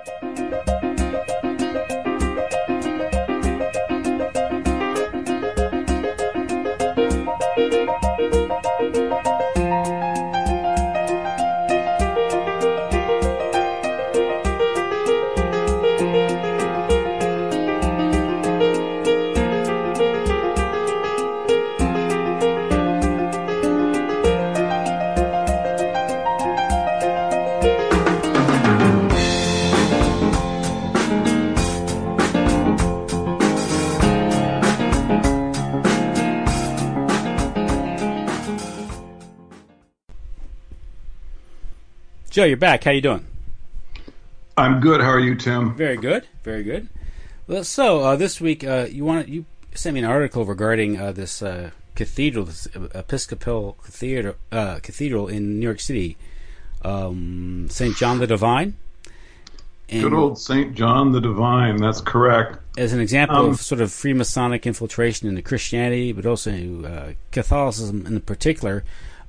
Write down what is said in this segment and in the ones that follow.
Joe, you're back. How you doing? I'm good. How are you, Tim? Very good. Very good. Well, so this week you sent me an article regarding this cathedral, this Episcopal cathedral in New York City, St. John the Divine. And good old St. John the Divine. That's correct. As an example of sort of Freemasonic infiltration into Christianity, but also Catholicism in particular.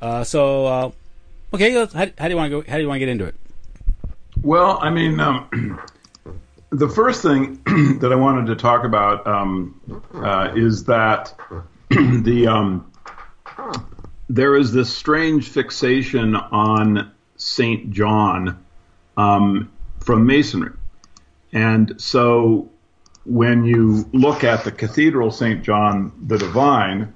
Okay, how do you want to go? How do you want to get into it? Well, I mean, the first thing that I wanted to talk about is that there is this strange fixation on St. John from Masonry, and so when you look at the Cathedral St. John the Divine,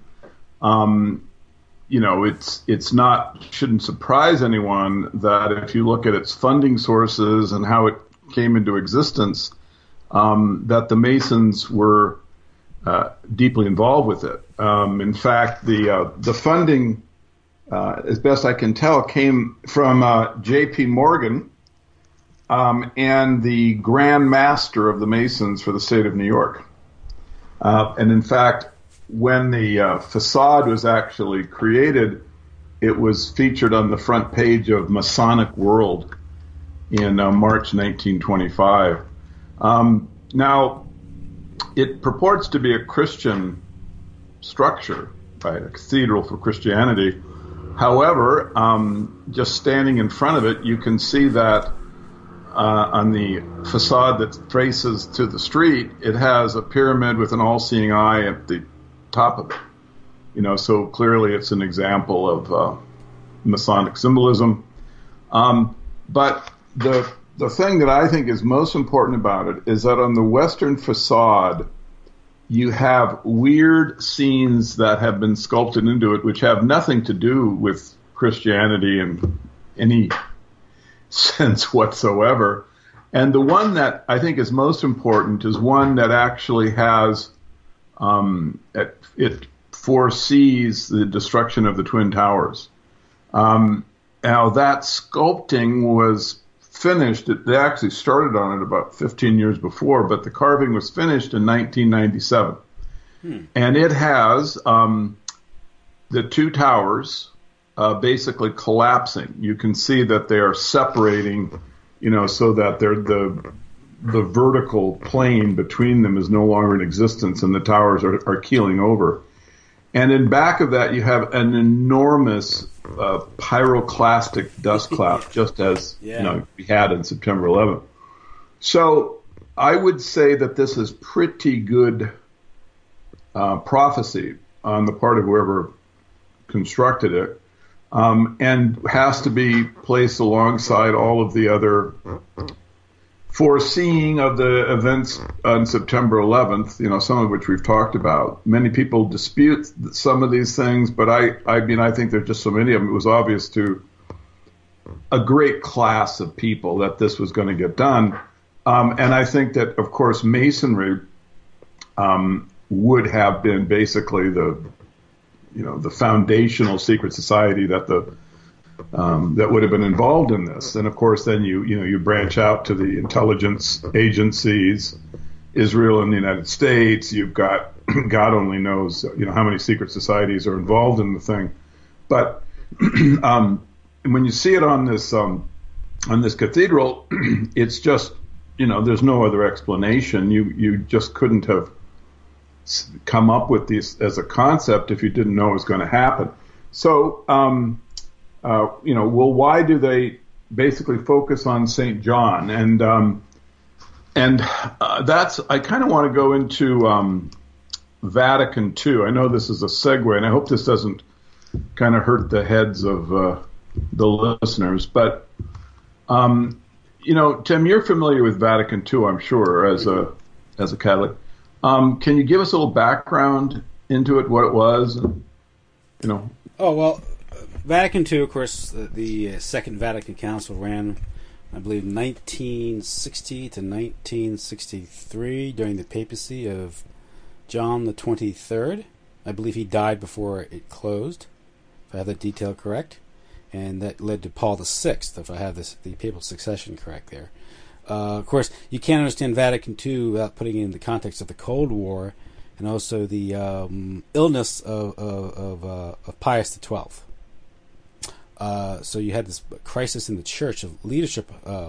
shouldn't surprise anyone that if you look at its funding sources and how it came into existence, that the Masons were deeply involved with it. In fact, the funding, as best I can tell, came from J.P. Morgan and the Grand Master of the Masons for the state of New York. And in fact, when the facade was actually created, it was featured on the front page of Masonic World in March 1925. Now, it purports to be a Christian structure, right, a cathedral for Christianity. However, just standing in front of it, you can see that on the facade that faces to the street, it has a pyramid with an all-seeing eye at the top of it. So clearly it's an example of Masonic symbolism. But the thing that I think is most important about it is that on the western facade, you have weird scenes that have been sculpted into it, which have nothing to do with Christianity in any sense whatsoever. And the one that I think is most important is one that actually has it foresees the destruction of the Twin Towers. Now that sculpting was finished. They actually started on it about 15 years before, but the carving was finished in 1997. And it has the two towers basically collapsing. You can see that they are separating, so that they're the vertical plane between them is no longer in existence, and the towers are keeling over. And in back of that, you have an enormous pyroclastic dust cloud, just as we had on September 11th. So I would say that this is pretty good prophecy on the part of whoever constructed it, and has to be placed alongside all of the other foreseeing of the events on September 11th, some of which we've talked about. Many people dispute some of these things, but I think there's just so many of them. It was obvious to a great class of people that this was going to get done. And I think that, of course, Masonry would have been basically the foundational secret society that that would have been involved in this. And of course, then you branch out to the intelligence agencies, Israel and the United States. You've got God only knows how many secret societies are involved in the thing. But when you see it on this cathedral, it's just there's no other explanation. You just couldn't have come up with this as a concept if you didn't know it was going to happen. So why do they basically focus on St. John? And And I kind of want to go into Vatican II. I know this is a segue, and I hope this doesn't kind of hurt the heads of the listeners. But, Tim, you're familiar with Vatican II, I'm sure, as a Catholic. Can you give us a little background into it, what it was? And, Oh, well, Vatican II, of course, the Second Vatican Council ran, I believe, 1960 to 1963 during the papacy of John the 23rd. I believe he died before it closed, if I have that detail correct. And that led to Paul VI, if I have the papal succession correct there. Of course, you can't understand Vatican II without putting it in the context of the Cold War and also the illness of Pius XII. So you had this crisis in the church of leadership,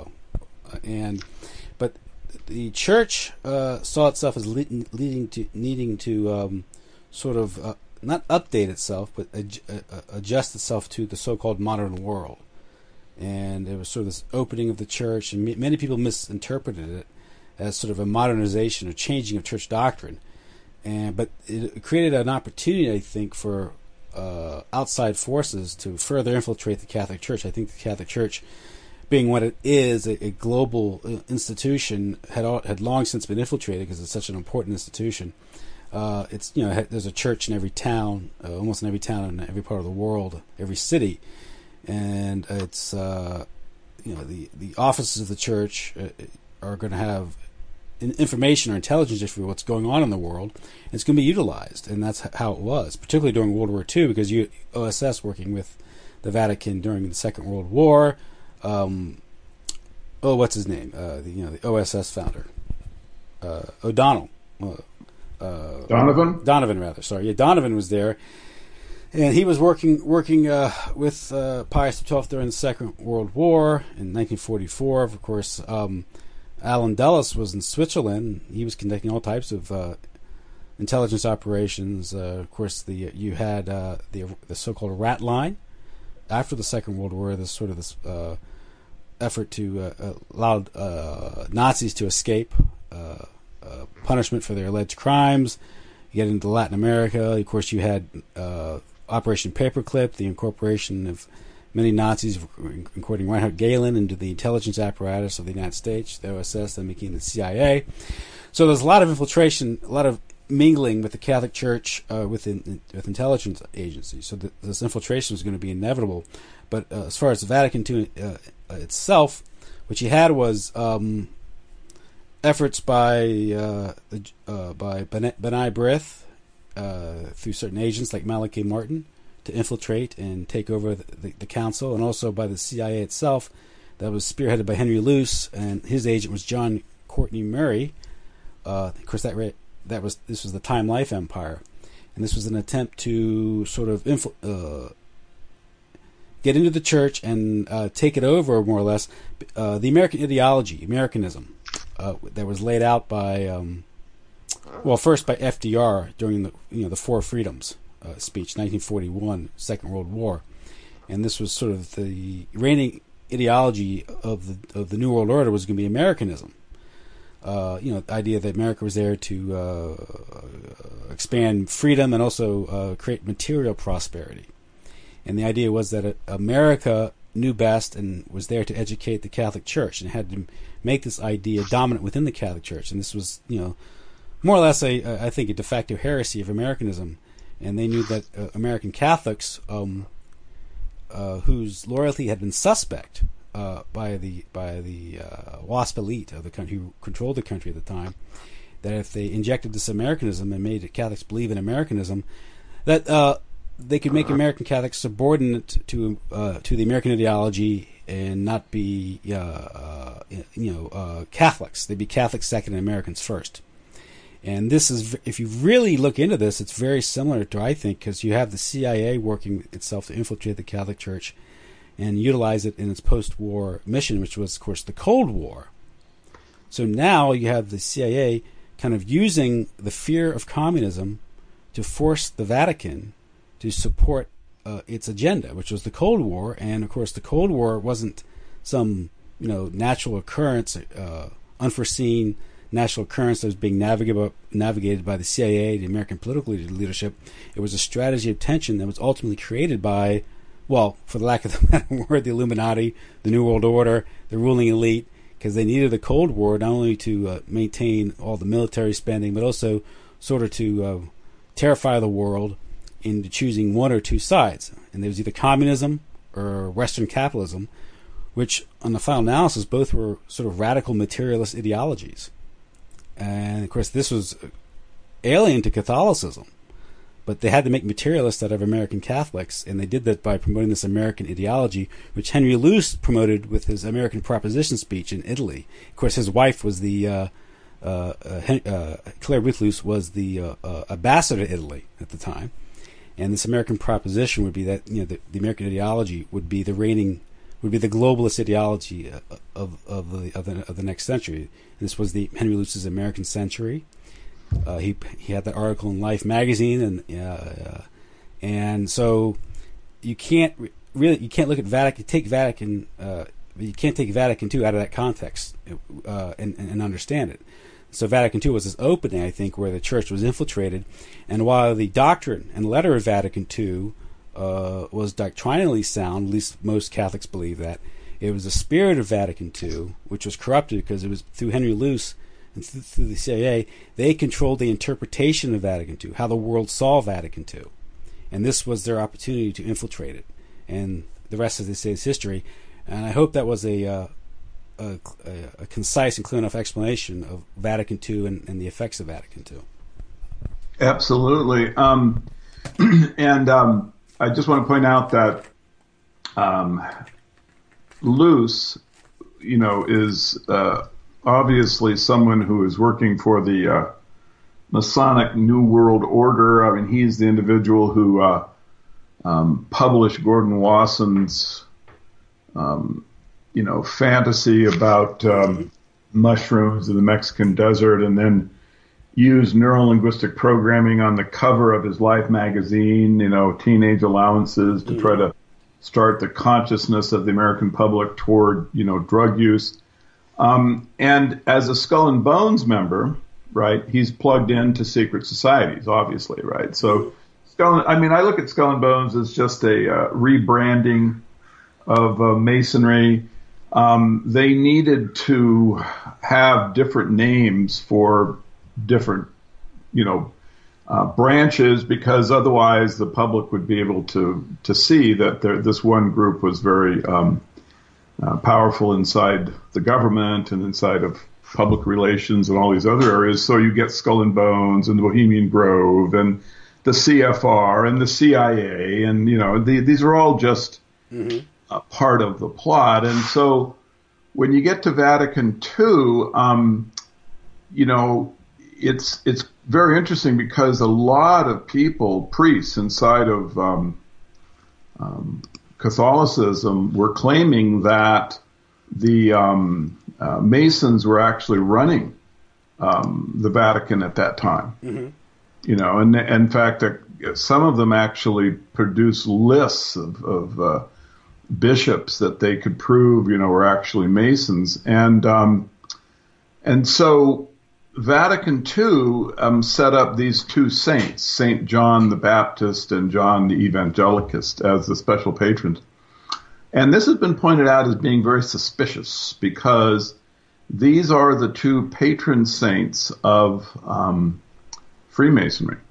but the church saw itself as needing to sort of not update itself, but adjust itself to the so-called modern world. And it was sort of this opening of the church, and many people misinterpreted it as sort of a modernization or changing of church doctrine. But it created an opportunity, I think, for outside forces to further infiltrate the Catholic Church. I think the Catholic Church, being what it is, a global institution, had long since been infiltrated because it's such an important institution. There's a church in every town, almost in every town in every part of the world, every city, and it's the offices of the church are going to have information or intelligence for what's going on in the world. And it's going to be utilized, and that's how it was, particularly during World War II, because OSS working with the Vatican during the Second World War. What's his name? The OSS founder, O'Donnell. Donovan, rather. Sorry, yeah, Donovan was there, and he was working with Pius XII during the Second World War in 1944. Of course, Alan Dulles was in Switzerland. He was conducting all types of intelligence operations. Of course, you had the so-called Rat Line after the Second World War. This effort to allow Nazis to escape punishment for their alleged crimes. You get into Latin America. Of course, you had Operation Paperclip, the incorporation of many Nazis, including Reinhard Gehlen, into the intelligence apparatus of the United States, the OSS, then became the CIA. So there's a lot of infiltration, a lot of mingling with the Catholic Church with intelligence agencies. So this infiltration is going to be inevitable. But as far as the Vatican II itself, what you had was efforts by B'nai B'rith through certain agents like Malachi Martin to infiltrate and take over the council, and also by the CIA itself, that was spearheaded by Henry Luce, and his agent was John Courtney Murray. Of course, this was the Time Life Empire, and this was an attempt to sort of get into the church and take it over, more or less, the American ideology, Americanism, that was laid out by, first by FDR during the Four Freedoms speech, 1941, Second World War, and this was sort of the reigning ideology of the New World Order was going to be Americanism. The idea that America was there to expand freedom and also create material prosperity. And the idea was that America knew best and was there to educate the Catholic Church, and had to make this idea dominant within the Catholic Church. And this was, more or less I think a de facto heresy of Americanism. And they knew that American Catholics, whose loyalty had been suspect by the WASP elite of the country, who controlled the country at the time, that if they injected this Americanism and made Catholics believe in Americanism, that they could make American Catholics subordinate to the American ideology and not be Catholics. They'd be Catholics second and Americans first. And this is, if you really look into this, it's very similar to, I think, because you have the CIA working itself to infiltrate the Catholic Church and utilize it in its post-war mission, which was, of course, the Cold War. So now you have the CIA kind of using the fear of communism to force the Vatican to support its agenda, which was the Cold War. And, of course, the Cold War wasn't some natural occurrence unforeseen national occurrence that was being navigated by the CIA, the American political leadership. It was a strategy of tension that was ultimately created by, well, for the lack of a better word, the Illuminati, the New World Order, the ruling elite, because they needed the Cold War not only to maintain all the military spending, but also sort of to terrify the world into choosing one or two sides. And there was either communism or Western capitalism, which, on the final analysis, both were sort of radical materialist ideologies. And, of course, this was alien to Catholicism. But they had to make materialists out of American Catholics, and they did that by promoting this American ideology, which Henry Luce promoted with his American Proposition speech in Italy. Of course, his wife was Claire Ruth Luce was the ambassador to Italy at the time. And this American Proposition would be that, the American ideology would be the globalist ideology of the next century. And this was the Henry Luce's American Century. He had that article in Life magazine, and so you can't look at Vatican. You can't take Vatican II out of that context and understand it. So Vatican II was this opening, I think, where the church was infiltrated, and while the doctrine and letter of Vatican II was doctrinally sound, at least most Catholics believe that, it was the spirit of Vatican II, which was corrupted because it was through Henry Luce and through the CIA. They controlled the interpretation of Vatican II, how the world saw Vatican II, and this was their opportunity to infiltrate it. And the rest, as they say, is history. And I hope that was a concise and clear enough explanation of Vatican II and the effects of Vatican II. Absolutely. I just want to point out that Luce, is obviously someone who is working for the Masonic New World Order. I mean, he's the individual who published Gordon Wasson's, fantasy about mushrooms in the Mexican desert, and then used neurolinguistic programming on the cover of his Life magazine, teenage allowances to try to start the consciousness of the American public toward, drug use. And as a Skull and Bones member, right, he's plugged into secret societies, obviously, right? So, I look at Skull and Bones as just a rebranding of Masonry. They needed to have different names for different, branches, because otherwise the public would be able to see that this one group was very powerful inside the government and inside of public relations and all these other areas. So you get Skull and Bones and the Bohemian Grove and the CFR and the CIA, and these are all just a part of the plot. And so when you get to Vatican II, it's very interesting because a lot of people, priests inside of Catholicism, were claiming that the Masons were actually running the Vatican at that time. And in fact, some of them actually produced lists of bishops that they could prove, were actually Masons. And so Vatican II set up these two saints, St. John the Baptist and John the Evangelicist, as the special patrons. And this has been pointed out as being very suspicious because these are the two patron saints of Freemasonry.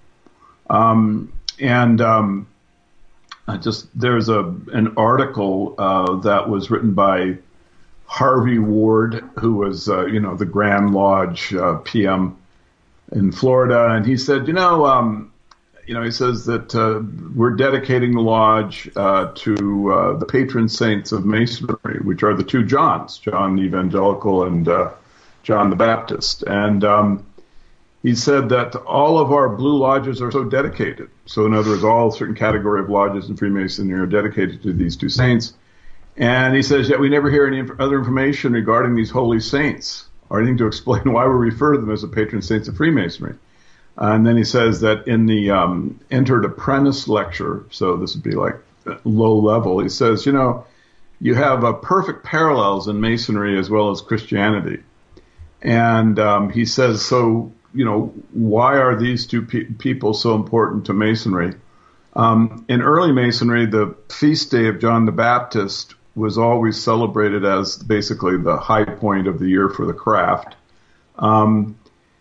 There's an article that was written by Harvey Ward, who was, the Grand Lodge PM in Florida, and he said, he says that we're dedicating the lodge to the patron saints of Masonry, which are the two Johns, John the Evangelical and John the Baptist. And he said that all of our blue lodges are so dedicated. So in other words, all certain category of lodges in Freemasonry are dedicated to these two saints. And he says, yet we never hear any other information regarding these holy saints or anything to explain why we refer to them as the patron saints of Freemasonry. And then he says that in the entered apprentice lecture, so this would be like low level, he says, you have perfect parallels in Masonry as well as Christianity. And he says, so, why are these two people so important to Masonry? In early Masonry, the feast day of John the Baptist was always celebrated as basically the high point of the year for the craft. And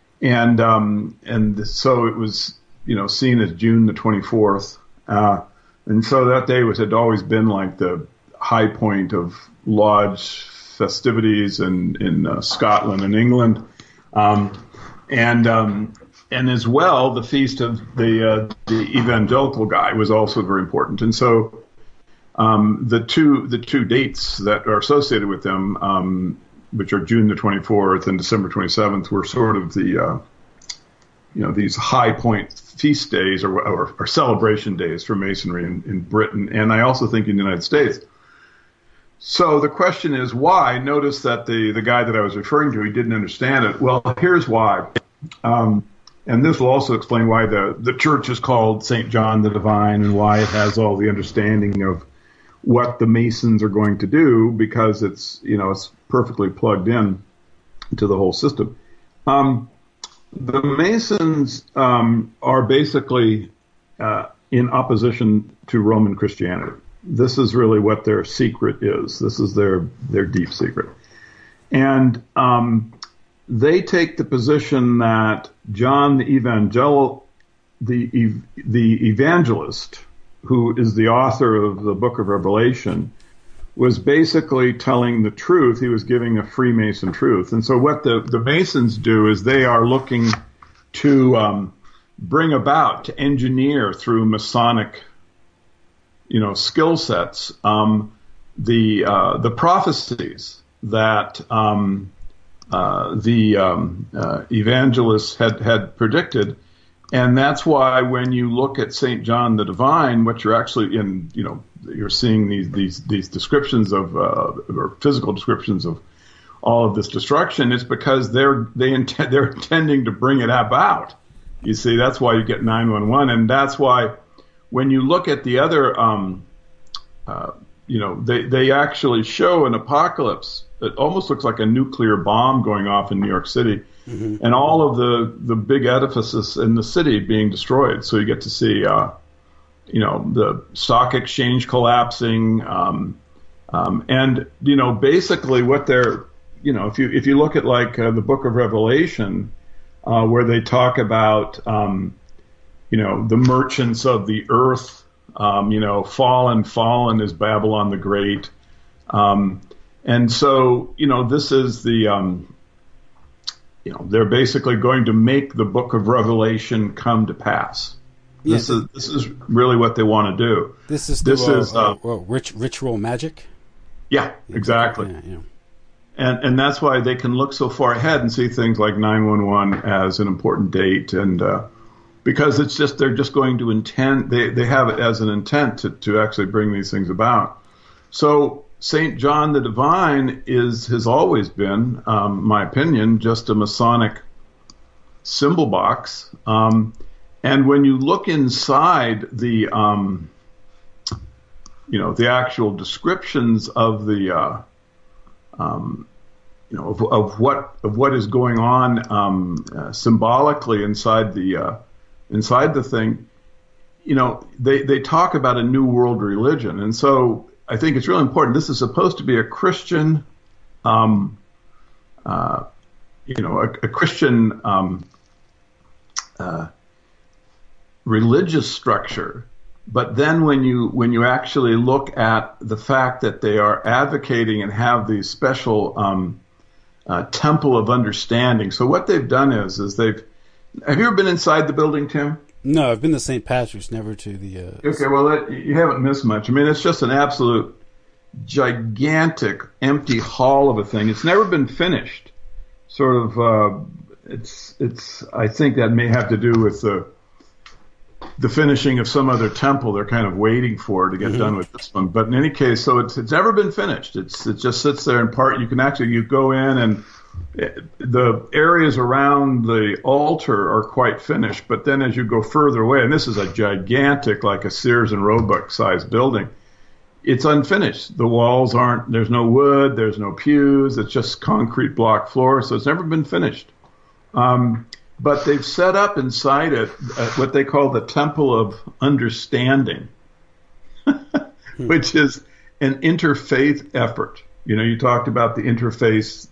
so it was, seen as June the 24th. And so that day had always been like the high point of lodge festivities in Scotland and England. And as well, the feast of the evangelical guy was also very important. And so the two dates that are associated with them, which are June the 24th and December 27th, were sort of the these high point feast days or celebration days for Masonry in Britain, and I also think in the United States. So the question is why? Notice that the guy that I was referring to, he didn't understand it. Well, here's why. And this will also explain why the church is called St. John the Divine and why it has all the understanding of what the Masons are going to do, because it's perfectly plugged in to the whole system. The Masons are basically in opposition to Roman Christianity. This is really what their secret is. This is their deep secret. And they take the position that John the evangelist, who is the author of the Book of Revelation, was basically telling the truth. He was giving a Freemason truth. And so what the Masons do is they are looking to bring about, to engineer through Masonic skill sets, the prophecies that the evangelists had predicted. And that's why when you look at St. John the Divine, what you're actually you're seeing these descriptions of or physical descriptions of all of this destruction. It's because they're intending to bring it about. You see, that's why you get 911, and that's why when you look at the other, they actually show an apocalypse. It almost looks like a nuclear bomb going off in New York City. Mm-hmm. And all of the big edifices in the city being destroyed. So you get to see, the stock exchange collapsing, and basically what they're, if you look at like the Book of Revelation, where they talk about, the merchants of the earth, fallen is Babylon the Great, and so this is the they're basically going to make the Book of Revelation come to pass. Yes. This is really what they want to do. This is ritual magic. Yeah, exactly. Yeah. And that's why they can look so far ahead and see things like 911 as an important date, and because it's just they're just going to intend. They have it as an intent to actually bring these things about. So St. John the Divine has always been, my opinion, just a Masonic symbol box. And when you look inside the, the actual descriptions of the, of what is going on symbolically inside the thing, they talk about a new world religion, and so I think it's really important. This is supposed to be a Christian, a Christian religious structure. But then when you actually look at the fact that they are advocating and have these special temple of understanding. So what they've done is have you ever been inside the building, Tim? No, I've been to St. Patrick's, never to the... Okay, well, you haven't missed much. I mean, it's just an absolute gigantic empty hall of a thing. It's never been finished. Sort of, I think that may have to do with the finishing of some other temple they're kind of waiting for to get done with this one. But in any case, so it's never been finished. It just sits there in part. You go in and the areas around the altar are quite finished, but then as you go further away, and this is a gigantic, like a Sears and Roebuck sized building, it's unfinished. The walls aren't, there's no wood, there's no pews, it's just concrete block floor, so it's never been finished. But they've set up inside it what they call the Temple of Understanding, which is an interfaith effort. You know, you talked about the interfaith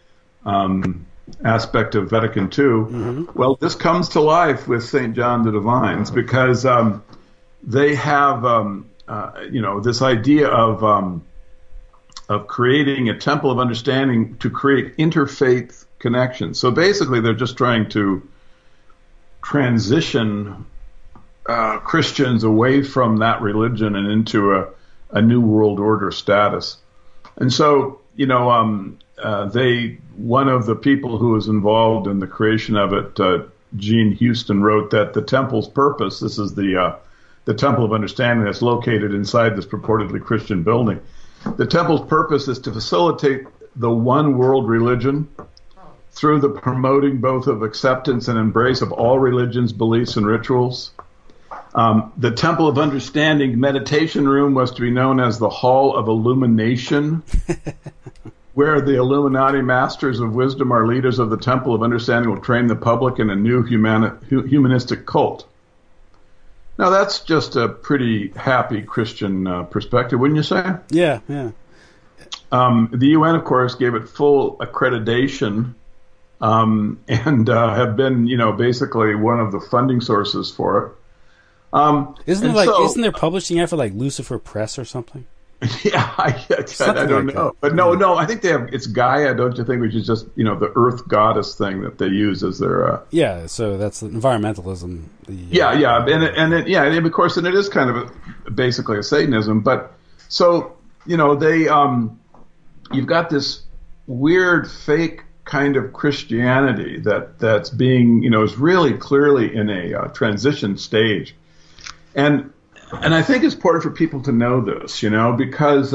aspect of Vatican II. Mm-hmm. Well, this comes to life with St. John the Divines because they have, this idea of creating a temple of understanding to create interfaith connections. So basically, they're just trying to transition Christians away from that religion and into a new world order status. And so, one of the people who was involved in the creation of it, Gene Houston, wrote that the temple's purpose, this is the Temple of Understanding that's located inside this purportedly Christian building. The temple's purpose is to facilitate the one world religion through the promoting both of acceptance and embrace of all religions, beliefs, and rituals. The Temple of Understanding meditation room was to be known as the Hall of Illumination, where the Illuminati Masters of Wisdom, our leaders of the Temple of Understanding, will train the public in a new humanistic cult. Now, that's just a pretty happy Christian perspective, wouldn't you say? Yeah, yeah. The UN, of course, gave it full accreditation and have been, basically one of the funding sources for it. Isn't there publishing effort like Lucifer Press or something? Yeah, I don't know. That. But no, I think they have, it's Gaia, don't you think, which is just, the earth goddess thing that they use as their... Yeah, so that's environmentalism. And of course, and it is kind of basically a Satanism. But, so, they, you've got this weird fake kind of Christianity that's being, is really clearly in a transition stage. And I think it's important for people to know this, because,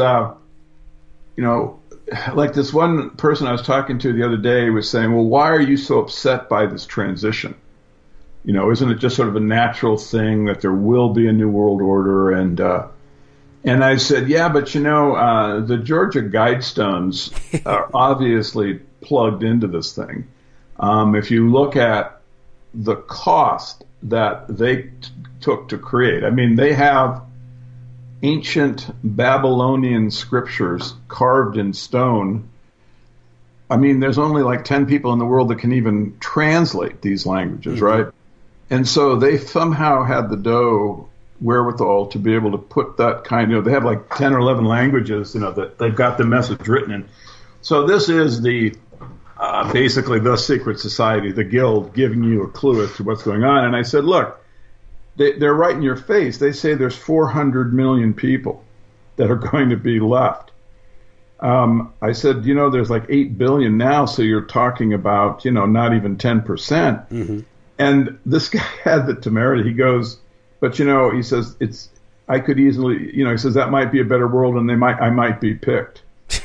like this one person I was talking to the other day was saying, well, why are you so upset by this transition? Isn't it just sort of a natural thing that there will be a new world order? And I said, yeah, but the Georgia Guidestones are obviously plugged into this thing. If you look at the cost that they took to create, I mean, they have ancient Babylonian scriptures carved in stone. I mean, there's only like 10 people in the world that can even translate these languages, mm-hmm. right? And so they somehow had the wherewithal to be able to put that kind of, they have like 10 or 11 languages, that they've got the message written in. So this is basically the secret society, the guild, giving you a clue as to what's going on. And I said, look, they're right in your face. They say there's 400 million people that are going to be left. I said, there's like 8 billion now, so you're talking about, not even 10%. Mm-hmm. And this guy had the temerity. He goes, but, he says, I could easily, he says, that might be a better world and I might be picked.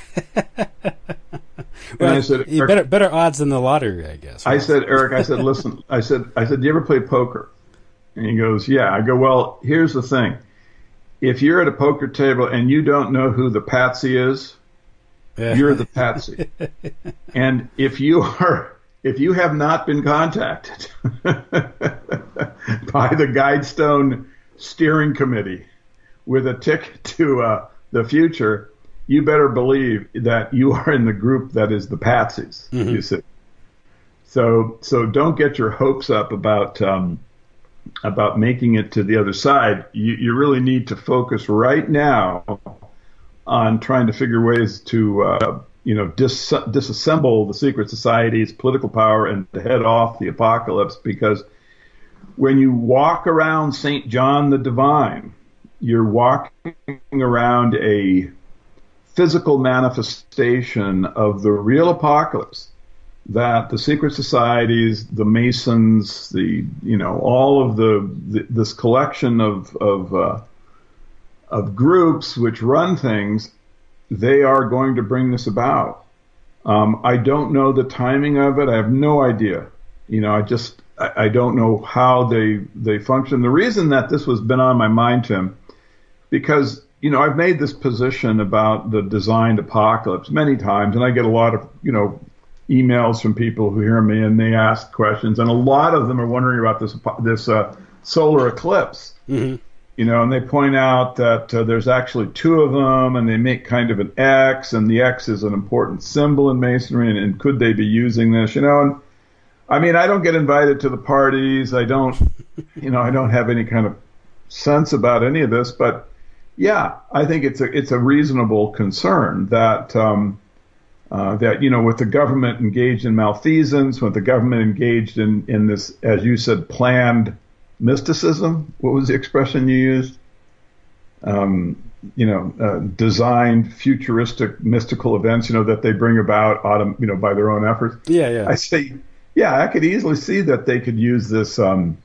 Well, I said, better odds than the lottery, I guess. Right? I said, Eric, listen, I said, do you ever play poker? And he goes, yeah. I go, well, here's the thing. If you're at a poker table and you don't know who the patsy is, you're the patsy. And if you have not been contacted by the Guidestone Steering Committee with a ticket to the future, you better believe that you are in the group that is the patsies. Mm-hmm. You see. So don't get your hopes up about making it to the other side. You really need to focus right now on trying to figure ways to disassemble the secret society's political power and to head off the apocalypse, because when you walk around St. John the Divine, you're walking around a physical manifestation of the real apocalypse that the secret societies, the Masons, all of this collection of groups which run things, they are going to bring this about. I don't know the timing of it. I have no idea. I don't know how they function. The reason that this has been on my mind, Tim, because, I've made this position about the designed apocalypse many times, and I get a lot of, emails from people who hear me and they ask questions, and a lot of them are wondering about this solar eclipse. Mm-hmm. And they point out that there's actually two of them, and they make kind of an X, and the X is an important symbol in Masonry, and could they be using this? And I mean, I don't get invited to the parties. I don't, I don't have any kind of sense about any of this, but yeah, I think it's a reasonable concern that with the government engaged in malfeasance, with the government engaged in this, as you said, planned mysticism. What was the expression you used? Designed futuristic mystical events, that they bring about by their own efforts. Yeah. I say, yeah, I could easily see that they could use this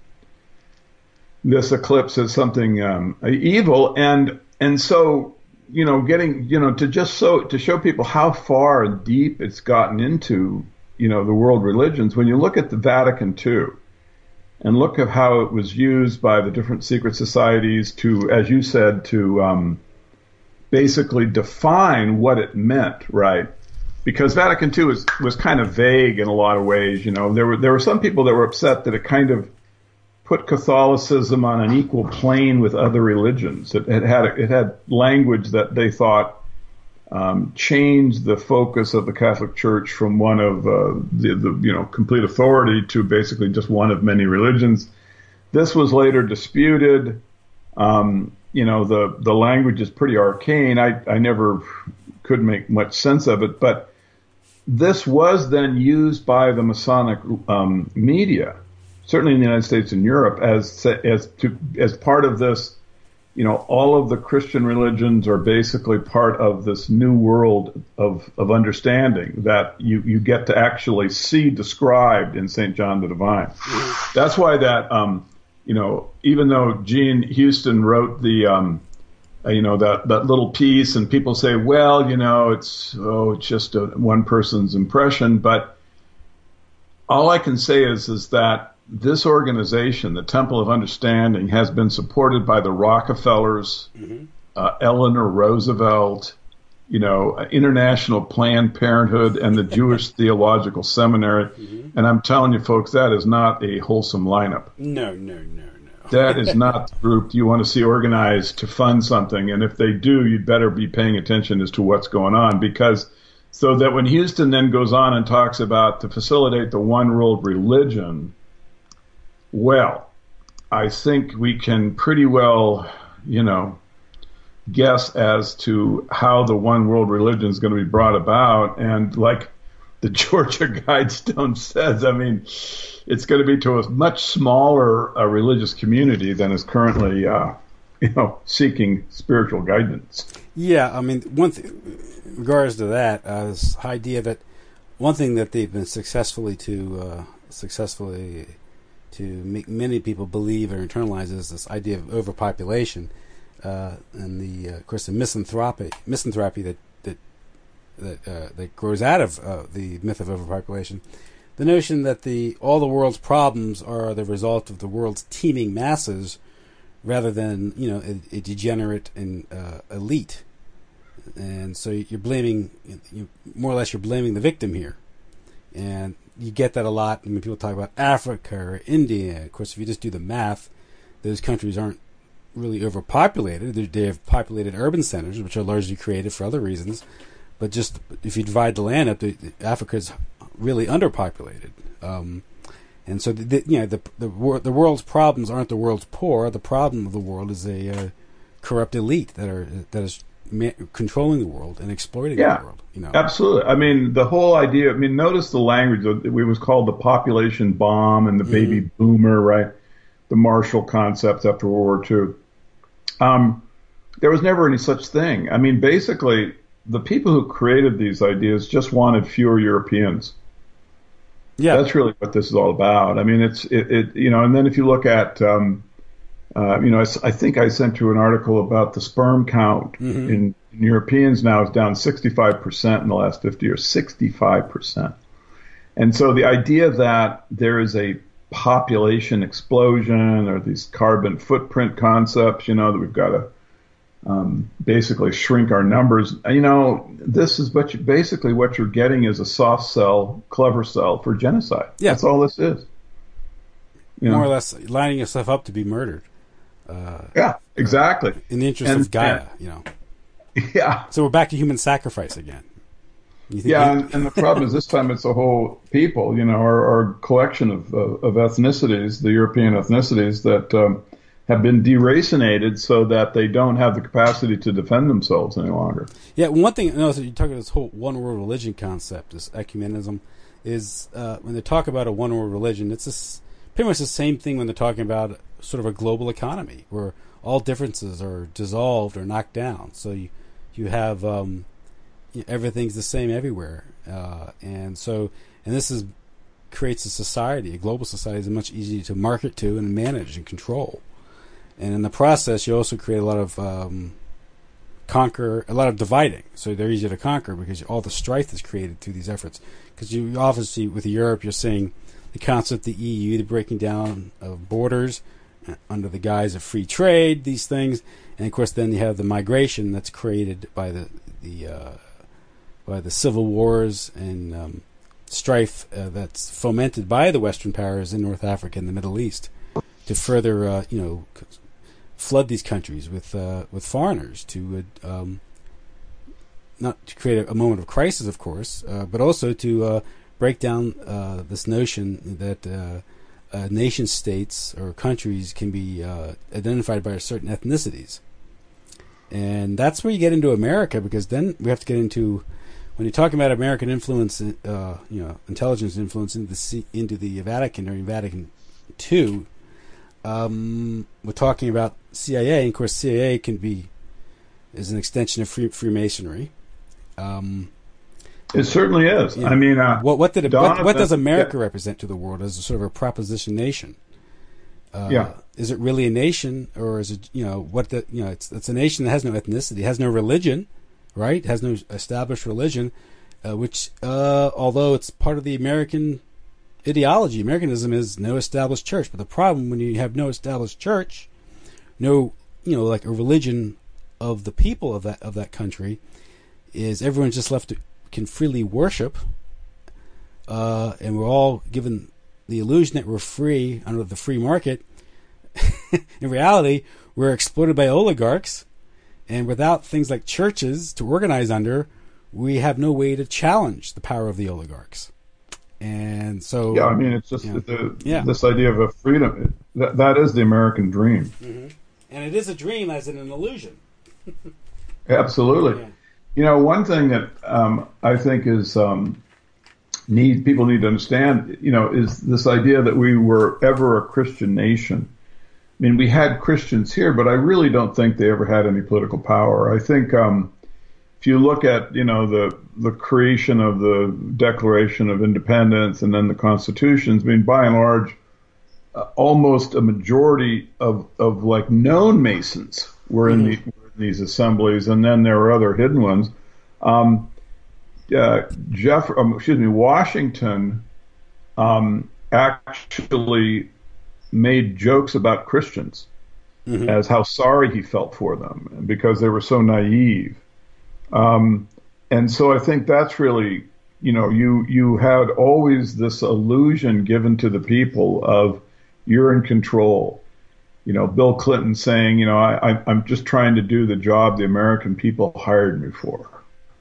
this eclipse as something evil, and so getting to show people how far and deep it's gotten into the world religions. When you look at the Vatican II and look at how it was used by the different secret societies to, as you said, to basically define what it meant, right? Because Vatican II was kind of vague in a lot of ways. There were some people that were upset that it kind of put Catholicism on an equal plane with other religions. It had language that they thought changed the focus of the Catholic Church from one of the complete authority to basically just one of many religions. This was later disputed. The language is pretty arcane. I never could make much sense of it, but this was then used by the Masonic media, certainly in the United States and Europe, as part of this. All of the Christian religions are basically part of this new world of understanding that you get to actually see described in St. John the Divine. That's why that, even though Gene Houston wrote the, that little piece, and people say, well, it's just one person's impression, but all I can say is that this organization, the Temple of Understanding, has been supported by the Rockefellers, mm-hmm. Eleanor Roosevelt, International Planned Parenthood, and the Jewish Theological Seminary. Mm-hmm. And I'm telling you, folks, that is not a wholesome lineup. No. That is not the group you want to see organized to fund something. And if they do, you'd better be paying attention as to what's going on, because so that when Houston then goes on and talks about to facilitate the one world religion, well, I think we can pretty well, guess as to how the one world religion is going to be brought about. And like the Georgia Guidestone says, I memean, it's going to be to a much smaller religious community than is currently, seeking spiritual guidance. Yeah, I mean, one thing, in regards to that, this idea that one thing that they've been successfully to make many people believe or internalize is this idea of overpopulation, and of course the misanthropy that grows out of the myth of overpopulation. The notion that all the world's problems are the result of the world's teeming masses, rather than a degenerate and elite, and so you're blaming, more or less, you're blaming the victim here, and you get that a lot when people talk about Africa or India. Of course, if you just do the math, those countries aren't really overpopulated. They have populated urban centers, which are largely created for other reasons. But just if you divide the land up, Africa is really underpopulated. And so the world's problems aren't the world's poor. The problem of the world is a corrupt elite that is controlling the world and exploiting the world. Absolutely. I mean, the whole idea. I mean, notice the language. It was called the population bomb and the baby boomer, right? The Marshall concepts after World War II. There was never any such thing. I mean, basically, the people who created these ideas just wanted fewer Europeans. Yeah, that's really what this is all about. I mean, and then if you look at, I think I sent you an article about the sperm count in Europeans now is down 65% in the last 50 years, 65%. And so the idea that there is a population explosion or these carbon footprint concepts, that we've got to basically shrink our numbers. This is basically what you're getting is a soft cell, clever cell for genocide. Yeah. That's all this is. More or less lining yourself up to be murdered. Yeah, exactly. In the interest of Gaia, Yeah. So we're back to human sacrifice again. And the problem is this time it's a whole people, our collection of ethnicities, the European ethnicities that have been deracinated so that they don't have the capacity to defend themselves any longer. Yeah, one thing, so you talk about this whole one-world religion concept, this ecumenism, is when they talk about a one-world religion, it's pretty much the same thing when they're talking about sort of a global economy where all differences are dissolved or knocked down. So you have everything's the same everywhere, and this creates a society, a global society, is much easier to market to and manage and control. And in the process, you also create a lot of dividing. So they're easier to conquer because all the strife is created through these efforts. Because you often see with Europe, you're seeing the concept of the EU, the breaking down of borders under the guise of free trade, these things, and of course then you have the migration that's created by the civil wars and strife that's fomented by the Western powers in North Africa and the Middle East to further, flood these countries with foreigners to not to create a moment of crisis, of course, but also to break down this notion that nation states or countries can be identified by certain ethnicities. And that's where you get into America, because then we have to get into, when you're talking about American influence, intelligence influence into the Vatican during Vatican II, we're talking about CIA, and of course CIA is an extension of Freemasonry. It certainly is. I mean, what does America represent to the world as a sort of a proposition nation? Is it really a nation, or is it it's a nation that has no ethnicity, has no religion, right? Has no established religion, which although it's part of the American ideology, Americanism is no established church. But the problem when you have no established church, no like a religion of the people of that country, is everyone's just left to can freely worship, and we're all given the illusion that we're free under the free market. In reality, we're exploited by oligarchs, and without things like churches to organize under, we have no way to challenge the power of the oligarchs. And so, it's just this idea of a freedom. That is the American dream, and it is a dream as in an illusion. Absolutely. Yeah. One thing that I think is people need to understand, is this idea that we were ever a Christian nation. I mean, we had Christians here, but I really don't think they ever had any political power. I think if you look at, the creation of the Declaration of Independence and then the constitutions, I mean, by and large, almost a majority of like known Masons were in these assemblies, and then there were other hidden ones. Washington actually made jokes about Christians as how sorry he felt for them because they were so naive. And so I think that's really, you had always this illusion given to the people of you're in control. Bill Clinton saying, I'm just trying to do the job the American people hired me for.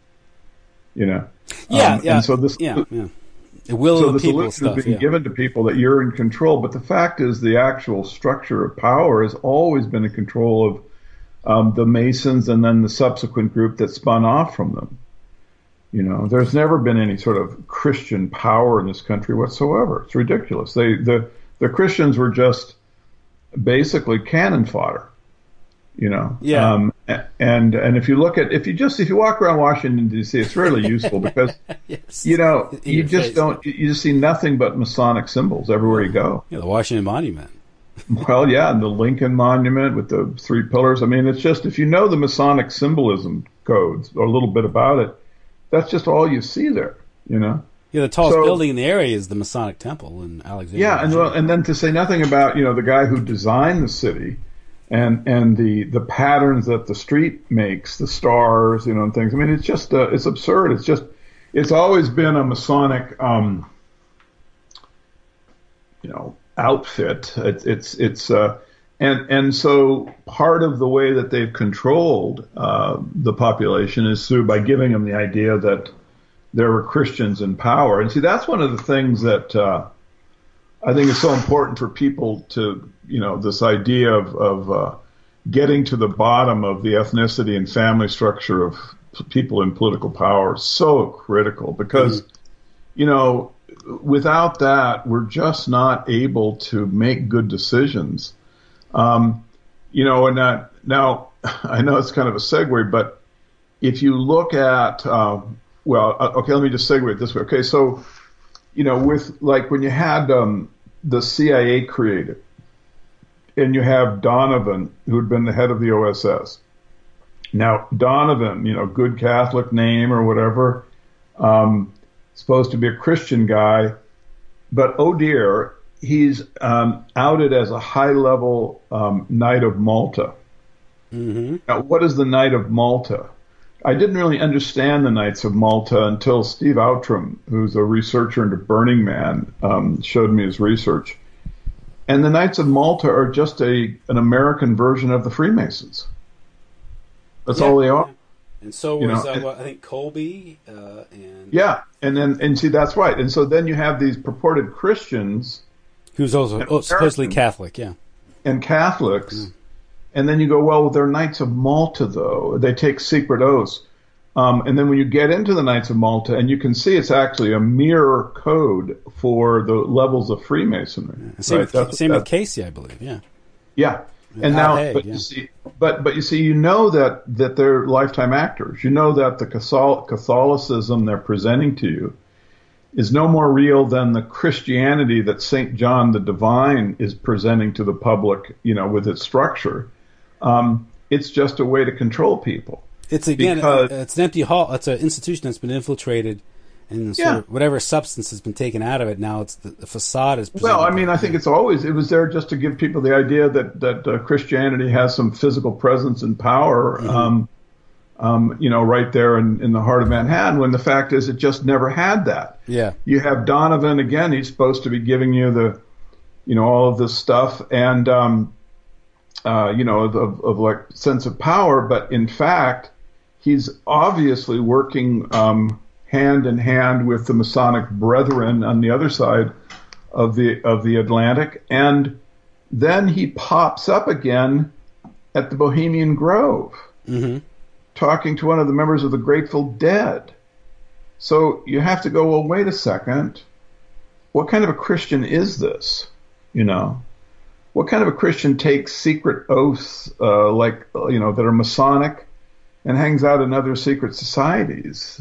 And so this, the will of the people illusion stuff, is being given to people that you're in control. But the fact is, the actual structure of power has always been in control of the Masons and then the subsequent group that spun off from them. There's never been any sort of Christian power in this country whatsoever. It's ridiculous. The Christians were just basically cannon fodder. And if you walk around Washington D.C., it's really useful because you just see nothing but Masonic symbols everywhere you go. The Washington Monument. Well, and the Lincoln Monument with the three pillars. I mean, it's just, if you know the Masonic symbolism codes or a little bit about it, that's just all you see there. The tallest building in the area is the Masonic Temple in Alexandria. Yeah, and then to say nothing about the guy who designed the city. and the patterns that the street makes, the stars, and things. I mean, it's just it's absurd. It's always been a Masonic outfit. And so part of the way that they've controlled the population is by giving them the idea that there were Christians in power. And see, that's one of the things that I think is so important for people to, this idea of getting to the bottom of the ethnicity and family structure of people in political power is so critical because, without that, we're just not able to make good decisions. And that, now I know it's kind of a segue, but if you look at, let me just segue it this way. Okay, so, with like when you had the CIA created, and you have Donovan, who had been the head of the OSS. Now, Donovan, good Catholic name or whatever, supposed to be a Christian guy, but oh dear, he's outed as a high-level Knight of Malta. Mm-hmm. Now, what is the Knight of Malta? I didn't really understand the Knights of Malta until Steve Outram, who's a researcher into Burning Man, showed me his research. And the Knights of Malta are just an American version of the Freemasons. That's all they are. Yeah. And so was, I think, Colby. And see, that's right. And so then you have these purported Christians. Who's also supposedly Catholic, yeah. And Catholics. Mm. And then you go, well, they're Knights of Malta, though. They take secret oaths. And then when you get into the Knights of Malta, and you can see it's actually a mirror code for the levels of Freemasonry. Yeah. Same with Casey, I believe, yeah. Yeah. And now, you see, but that they're lifetime actors. You know that the Catholicism they're presenting to you is no more real than the Christianity that St. John the Divine is presenting to the public, with its structure. It's just a way to control people. It's it's an empty hall. It's an institution that's been infiltrated, and sort of whatever substance has been taken out of it. Now it's the facade is. Well, I mean, I think it was there just to give people the idea that Christianity has some physical presence and power. Mm-hmm. Right there in the heart of Manhattan, when the fact is it just never had that. Yeah. You have Donovan again, he's supposed to be giving you all of this stuff and, of like sense of power, but in fact, he's obviously working, hand in hand with the Masonic Brethren on the other side of the Atlantic. And then he pops up again at the Bohemian Grove. Mm-hmm. Talking to one of the members of the Grateful Dead. So you have to go, well, wait a second. What kind of a Christian is this? What kind of a Christian takes secret oaths that are Masonic and hangs out in other secret societies?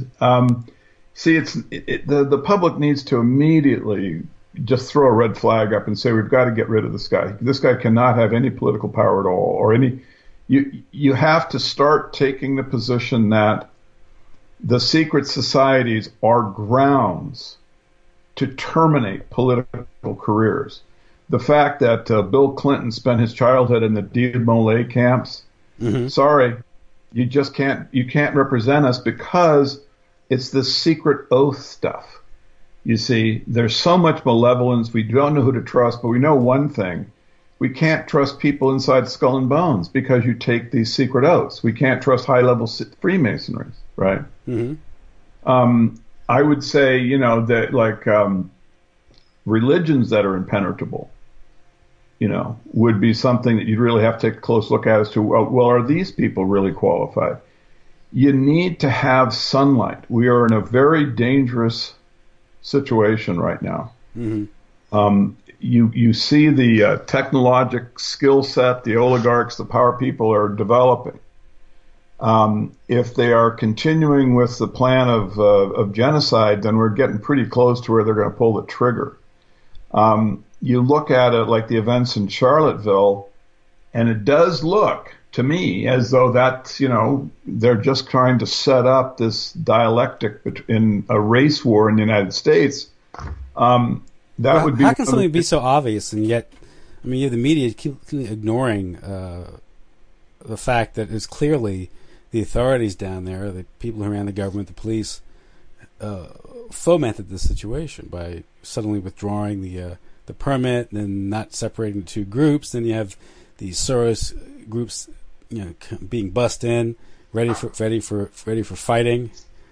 The public needs to immediately just throw a red flag up and say, we've got to get rid of this guy. This guy cannot have any political power at all or any... You have to start taking the position that the secret societies are grounds to terminate political careers. The fact that Bill Clinton spent his childhood in the De Molay camps, mm-hmm. Sorry, you can't represent us because it's this secret oath stuff. You see, there's so much malevolence, we don't know who to trust, but we know one thing. We can't trust people inside Skull and Bones because you take these secret oaths. We can't trust high-level Freemasonry, right? Mm-hmm. I would say, that religions that are impenetrable, would be something that you'd really have to take a close look at as to, well, are these people really qualified? You need to have sunlight. We are in a very dangerous situation right now. Mm-hmm. You see the technologic skill set the oligarchs, the power people are developing. If they are continuing with the plan of genocide, then we're getting pretty close to where they're going to pull the trigger. You look at it like the events in Charlottesville, and it does look to me as though that's, they're just trying to set up this dialectic in a race war in the United States. Would be how can something be so obvious and yet I mean, you have the media keep ignoring the fact that it's clearly the authorities down there, the people who ran the government, the police, fomented this situation by suddenly withdrawing the permit and then not separating the two groups. Then you have these Soros groups, being bussed in, ready for fighting.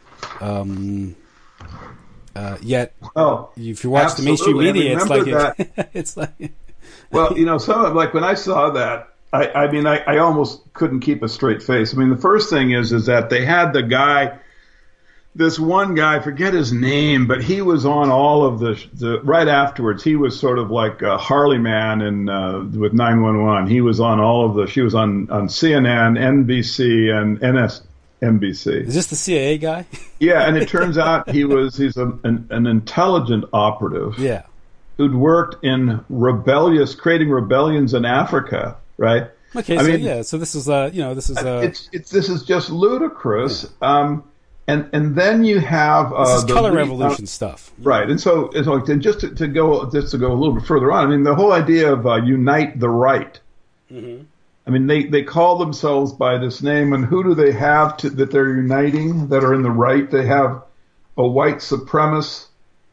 Yet, if you watch the mainstream media, it's like it's like. Well, some like when I saw that, I almost couldn't keep a straight face. I mean, the first thing is that they had this one guy, I forget his name, but he was on all of the right afterwards. He was sort of like a Harley man with 911. He was on she was on CNN, NBC, and NBC. Is this the CIA guy? Yeah, and it turns out he's an intelligent operative. Yeah. Who'd worked in creating rebellions in Africa, right? Okay, so this is this is just ludicrous. Yeah. And then you have this is color revolution stuff, right? And so just to go a little bit further on, I mean, the whole idea of unite the right. Mm-hmm. I mean, they call themselves by this name, and who do they have that they're uniting that are in the right? They have a white supremacist,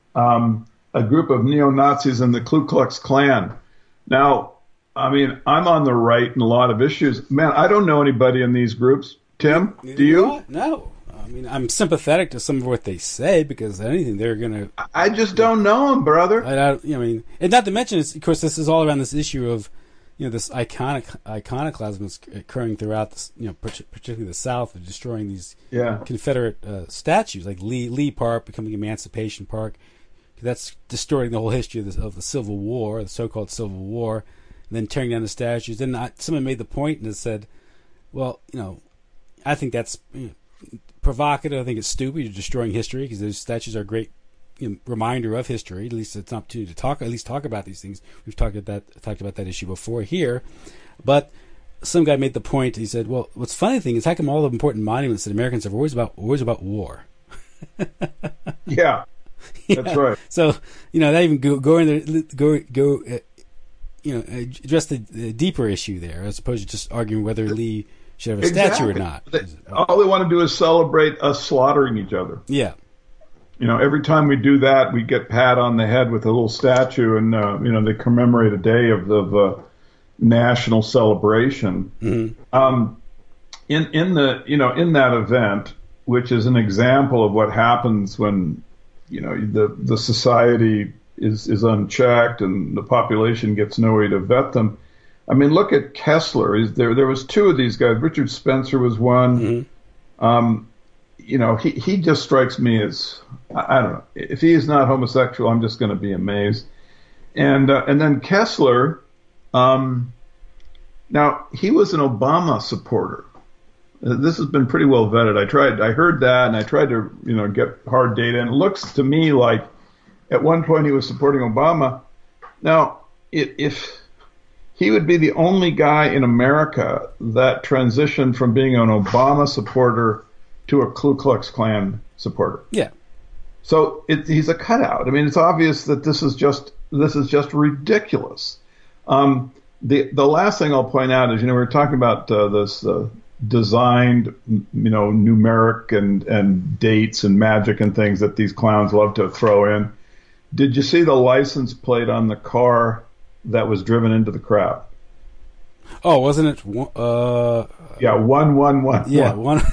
a group of neo-Nazis, and the Ku Klux Klan. Now, I mean, I'm on the right in a lot of issues. Man, I don't know anybody in these groups. Tim, do you? No. I mean, I'm sympathetic to some of what they say because anything they're going to... I just don't know them, brother. I mean, and not to mention, of course, this is all around this issue of, this iconoclasm that's occurring throughout, particularly the South, of destroying these Confederate statues, like Lee Park becoming Emancipation Park. That's distorting the whole history of the Civil War, the so-called Civil War, and then tearing down the statues. Then someone made the point and said, well, I think that's provocative. I think it's stupid. You're destroying history because those statues are a great reminder of history. At least it's an opportunity to talk about these things. We've talked about that issue before here. But some guy made the point. He said, well, what's funny thing is how come all the important monuments that Americans have always about war? Yeah. That's right. So, they even go in there, address the deeper issue there, as opposed to just arguing whether Lee should have a statue or not. All they want to do is celebrate us slaughtering each other. Yeah. Every time we do that, we get pat on the head with a little statue, and they commemorate a day of national celebration. Mm-hmm. In that event, which is an example of what happens when the society is unchecked and the population gets no way to vet them. I mean, look at Kessler. There was two of these guys. Richard Spencer was one. Mm-hmm. He just strikes me as, I don't know, if he is not homosexual, I'm just going to be amazed. And then Kessler, now he was an Obama supporter. This has been pretty well vetted. I heard that, and I tried to, get hard data, and it looks to me like at one point he was supporting Obama. Now, if he would be the only guy in America that transitioned from being an Obama supporter to a Ku Klux Klan supporter. Yeah. So he's a cutout. I mean, it's obvious that this is just ridiculous. The last thing I'll point out is, we're talking about this designed, numeric and dates and magic and things that these clowns love to throw in. Did you see the license plate on the car that was driven into the crowd? Oh, wasn't it? 111. Yeah, one.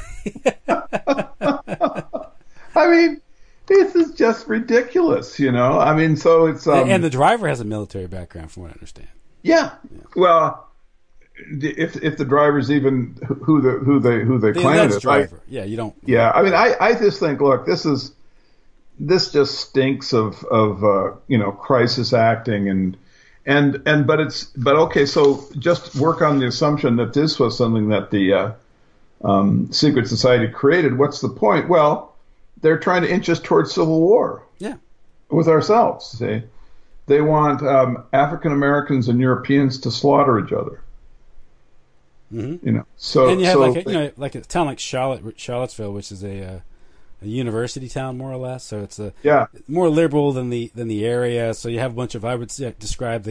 I mean, this is just ridiculous, I mean, so it's and the driver has a military background, from what I understand. Yeah. Well, if the driver's even who they claim it is, driver. Yeah, you don't. Yeah, I mean, I just think, look, this just stinks of crisis acting but okay, so just work on the assumption that this was something that the secret society created. What's the point? Well, they're trying to inch us towards civil war. Yeah, with ourselves. See, they want African Americans and Europeans to slaughter each other. Mm-hmm. So and you have like a town like Charlottesville, which is a university town more or less. So it's more liberal than the area. So you have a bunch of, I would describe the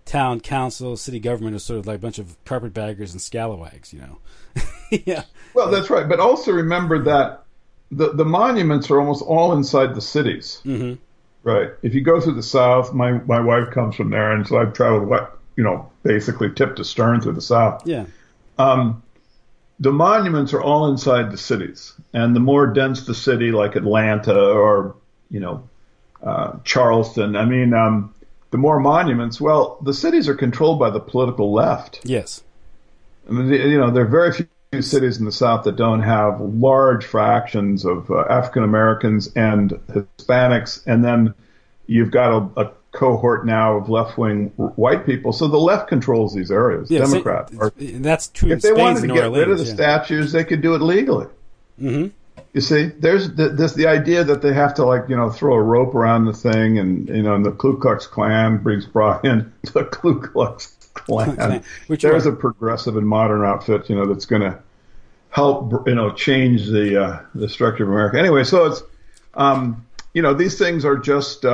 town council, city government is sort of like a bunch of carpetbaggers and scalawags, Yeah. Well, that's right. But also remember that the monuments are almost all inside the cities. Mm-hmm. Right. If you go through the South, my wife comes from there, and so I've traveled, basically tip to stern through the South. Yeah. The monuments are all inside the cities, and the more dense the city, like Atlanta or Charleston, the more monuments. Well, the cities are controlled by the political left. Yes. I mean, there are very few cities in the South that don't have large fractions of African Americans and Hispanics, and then you've got a cohort now of left-wing white people. So the left controls these areas. Yeah, Democrats. That's true. If they wanted to get rid of the statues, they could do it legally. Mm-hmm. You see, there's the idea that they have to throw a rope around the thing, and and the Ku Klux Klan brings brought in the Ku Klux Klan. There's a progressive and modern outfit, that's going to help, change the structure of America. Anyway, so it's, these things are just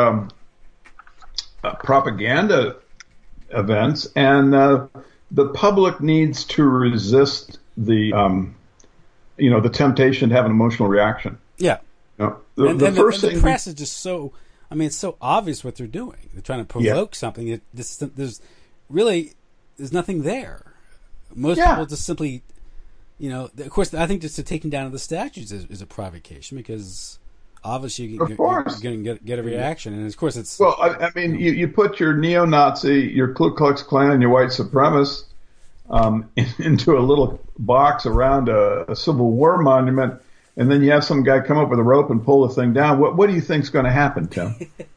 propaganda events, and the public needs to resist the temptation to have an emotional reaction. Yeah. The first thing the press is just so. It's so obvious what they're doing. They're trying to provoke something. There's nothing there. Most people just simply, of course, I think just the taking down of the statues is a provocation, because obviously you're going to get a reaction, and of course it's. Well, you put your neo-Nazi, your Ku Klux Klan, and your white supremacists into a little box around a Civil War monument, and then you have some guy come up with a rope and pull the thing down. What do you think's going to happen, Tim?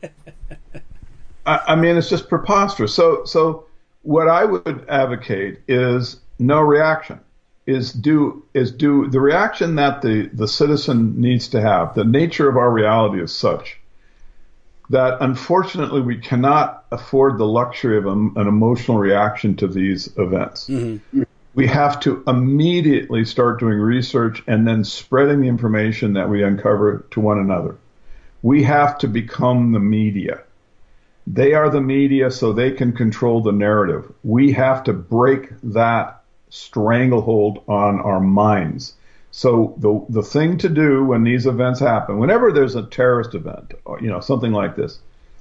It's just preposterous. So what I would advocate is no reaction. Is do the reaction that the citizen needs to have. The nature of our reality is such that unfortunately we cannot afford the luxury of an emotional reaction to these events. Mm-hmm. We have to immediately start doing research and then spreading the information that we uncover to one another. We have to become the media. They are the media, so they can control the narrative. We have to break that stranglehold on our minds. So the thing to do when these events happen, whenever there's a terrorist event, or something like this,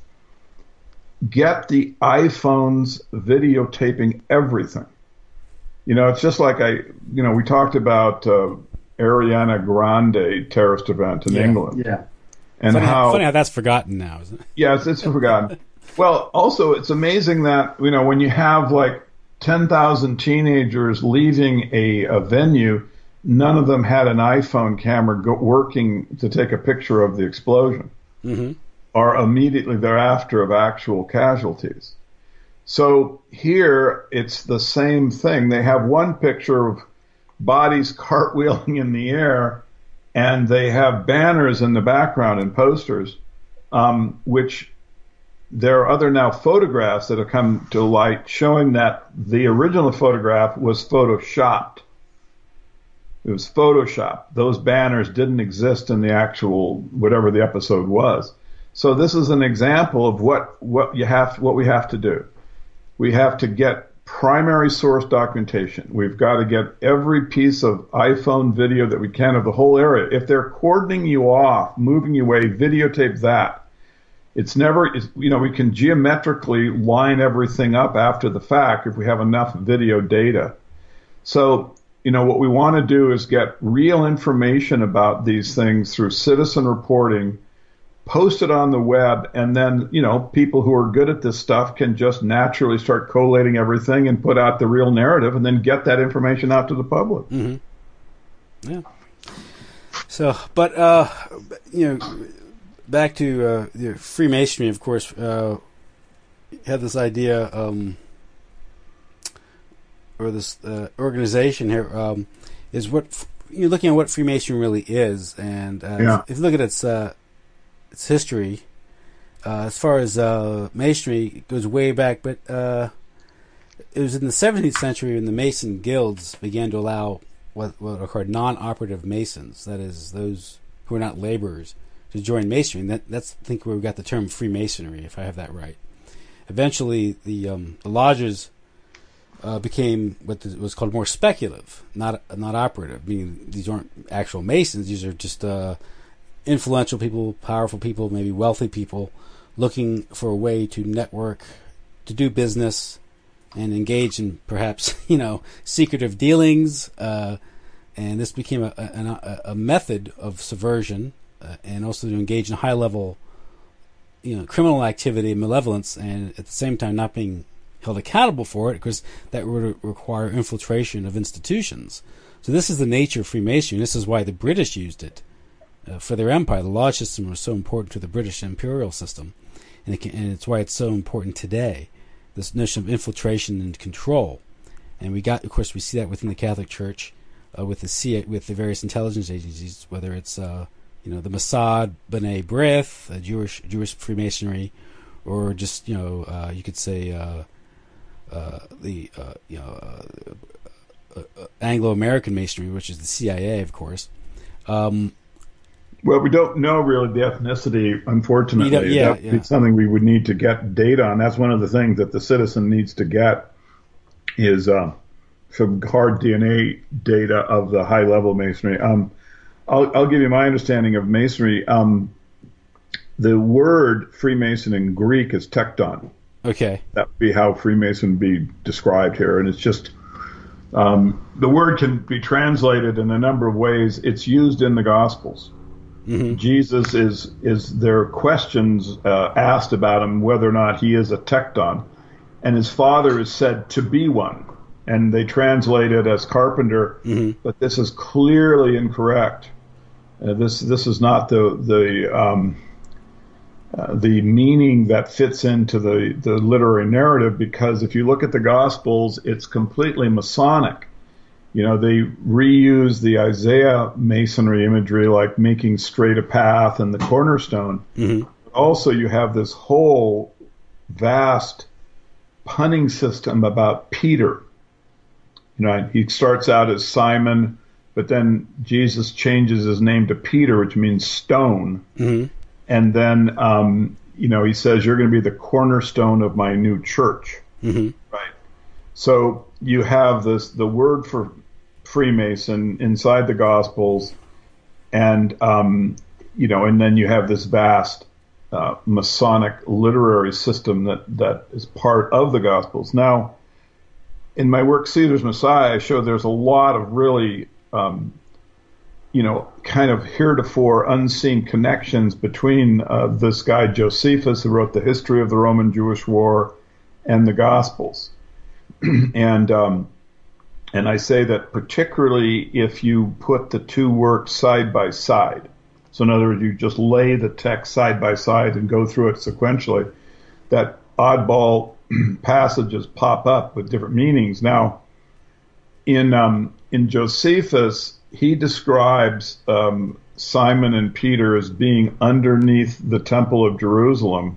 get the iPhones videotaping everything. It's just like we talked about Ariana Grande terrorist event in England. Yeah. And funny how that's forgotten now, isn't it? Yes, it's forgotten. Well, also it's amazing that when you have like 10,000 teenagers leaving a venue, none of them had an iPhone camera working to take a picture of the explosion, mm-hmm. or immediately thereafter of actual casualties. So here it's the same thing. They have one picture of bodies cartwheeling in the air, and they have banners in the background and posters, which there are other now photographs that have come to light showing that the original photograph was photoshopped. It was photoshopped. Those banners didn't exist in the actual whatever the episode was. So this is an example of what we have to do. We have to get primary source documentation. We've got to get every piece of iPhone video that we can of the whole area. If they're cordoning you off, moving you away, videotape that. We can geometrically line everything up after the fact if we have enough video data. So, what we want to do is get real information about these things through citizen reporting, post it on the web, and then, people who are good at this stuff can just naturally start collating everything and put out the real narrative and then get that information out to the public. Mm-hmm. Yeah. So, but, back to Freemasonry, of course, had this idea, or this organization here, is what you're looking at what Freemasonry really is, and if you look at its history, as far as Masonry, it goes way back, but it was in the 17th century when the Mason guilds began to allow what are called non-operative Masons, that is, those who are not laborers, to join Masonry. And that's I think where we got the term Freemasonry, if I have that right. eventually the lodges became what was called more speculative, not operative. Meaning these aren't actual Masons; these are just influential people, powerful people, maybe wealthy people, looking for a way to network, to do business, and engage in perhaps secretive dealings. And this became a method of subversion, and also to engage in high level, criminal activity and malevolence, and at the same time not being held accountable for it, because that would require infiltration of institutions. So this is the nature of Freemasonry. This is why the British used it for their empire. The lodge system was so important to the British imperial system, and it's why it's so important today. This notion of infiltration and control, and we see that within the Catholic Church, with the various intelligence agencies, whether it's the Mossad, B'nai B'rith, Jewish Freemasonry, or just you could say the Anglo-American Masonry, which is the CIA, of course. Well, we don't know really the ethnicity, unfortunately. That would be something we would need to get data on. That's one of the things that the citizen needs to get is some hard DNA data of the high-level Masonry. I'll give you my understanding of Masonry. The word Freemason in Greek is tekton. Okay. That would be how Freemason would be described here. And it's just, the word can be translated in a number of ways. It's used in the Gospels. Mm-hmm. Jesus there are questions asked about him, whether or not he is a tekton. And his father is said to be one. And they translate it as carpenter, mm-hmm. but this is clearly incorrect. This is not the meaning that fits into the literary narrative, because if you look at the Gospels, it's completely Masonic. They reuse the Isaiah Masonry imagery, like making straight a path and the cornerstone. Mm-hmm. Also, you have this whole vast punning system about Peter. He starts out as Simon, but then Jesus changes his name to Peter, which means stone. Mm-hmm. And then, he says, you're going to be the cornerstone of my new church. Mm-hmm. Right. So you have the word for Freemason inside the Gospels, and, and then you have this vast Masonic literary system that is part of the Gospels. Now, in my work, Caesar's Messiah, I show there's a lot of really, kind of heretofore unseen connections between this guy Josephus, who wrote the history of the Roman-Jewish War, and the Gospels. And I say that particularly if you put the two works side by side. So in other words, you just lay the text side by side and go through it sequentially, that oddball passages pop up with different meanings. Now, in Josephus, he describes Simon and Peter as being underneath the Temple of Jerusalem,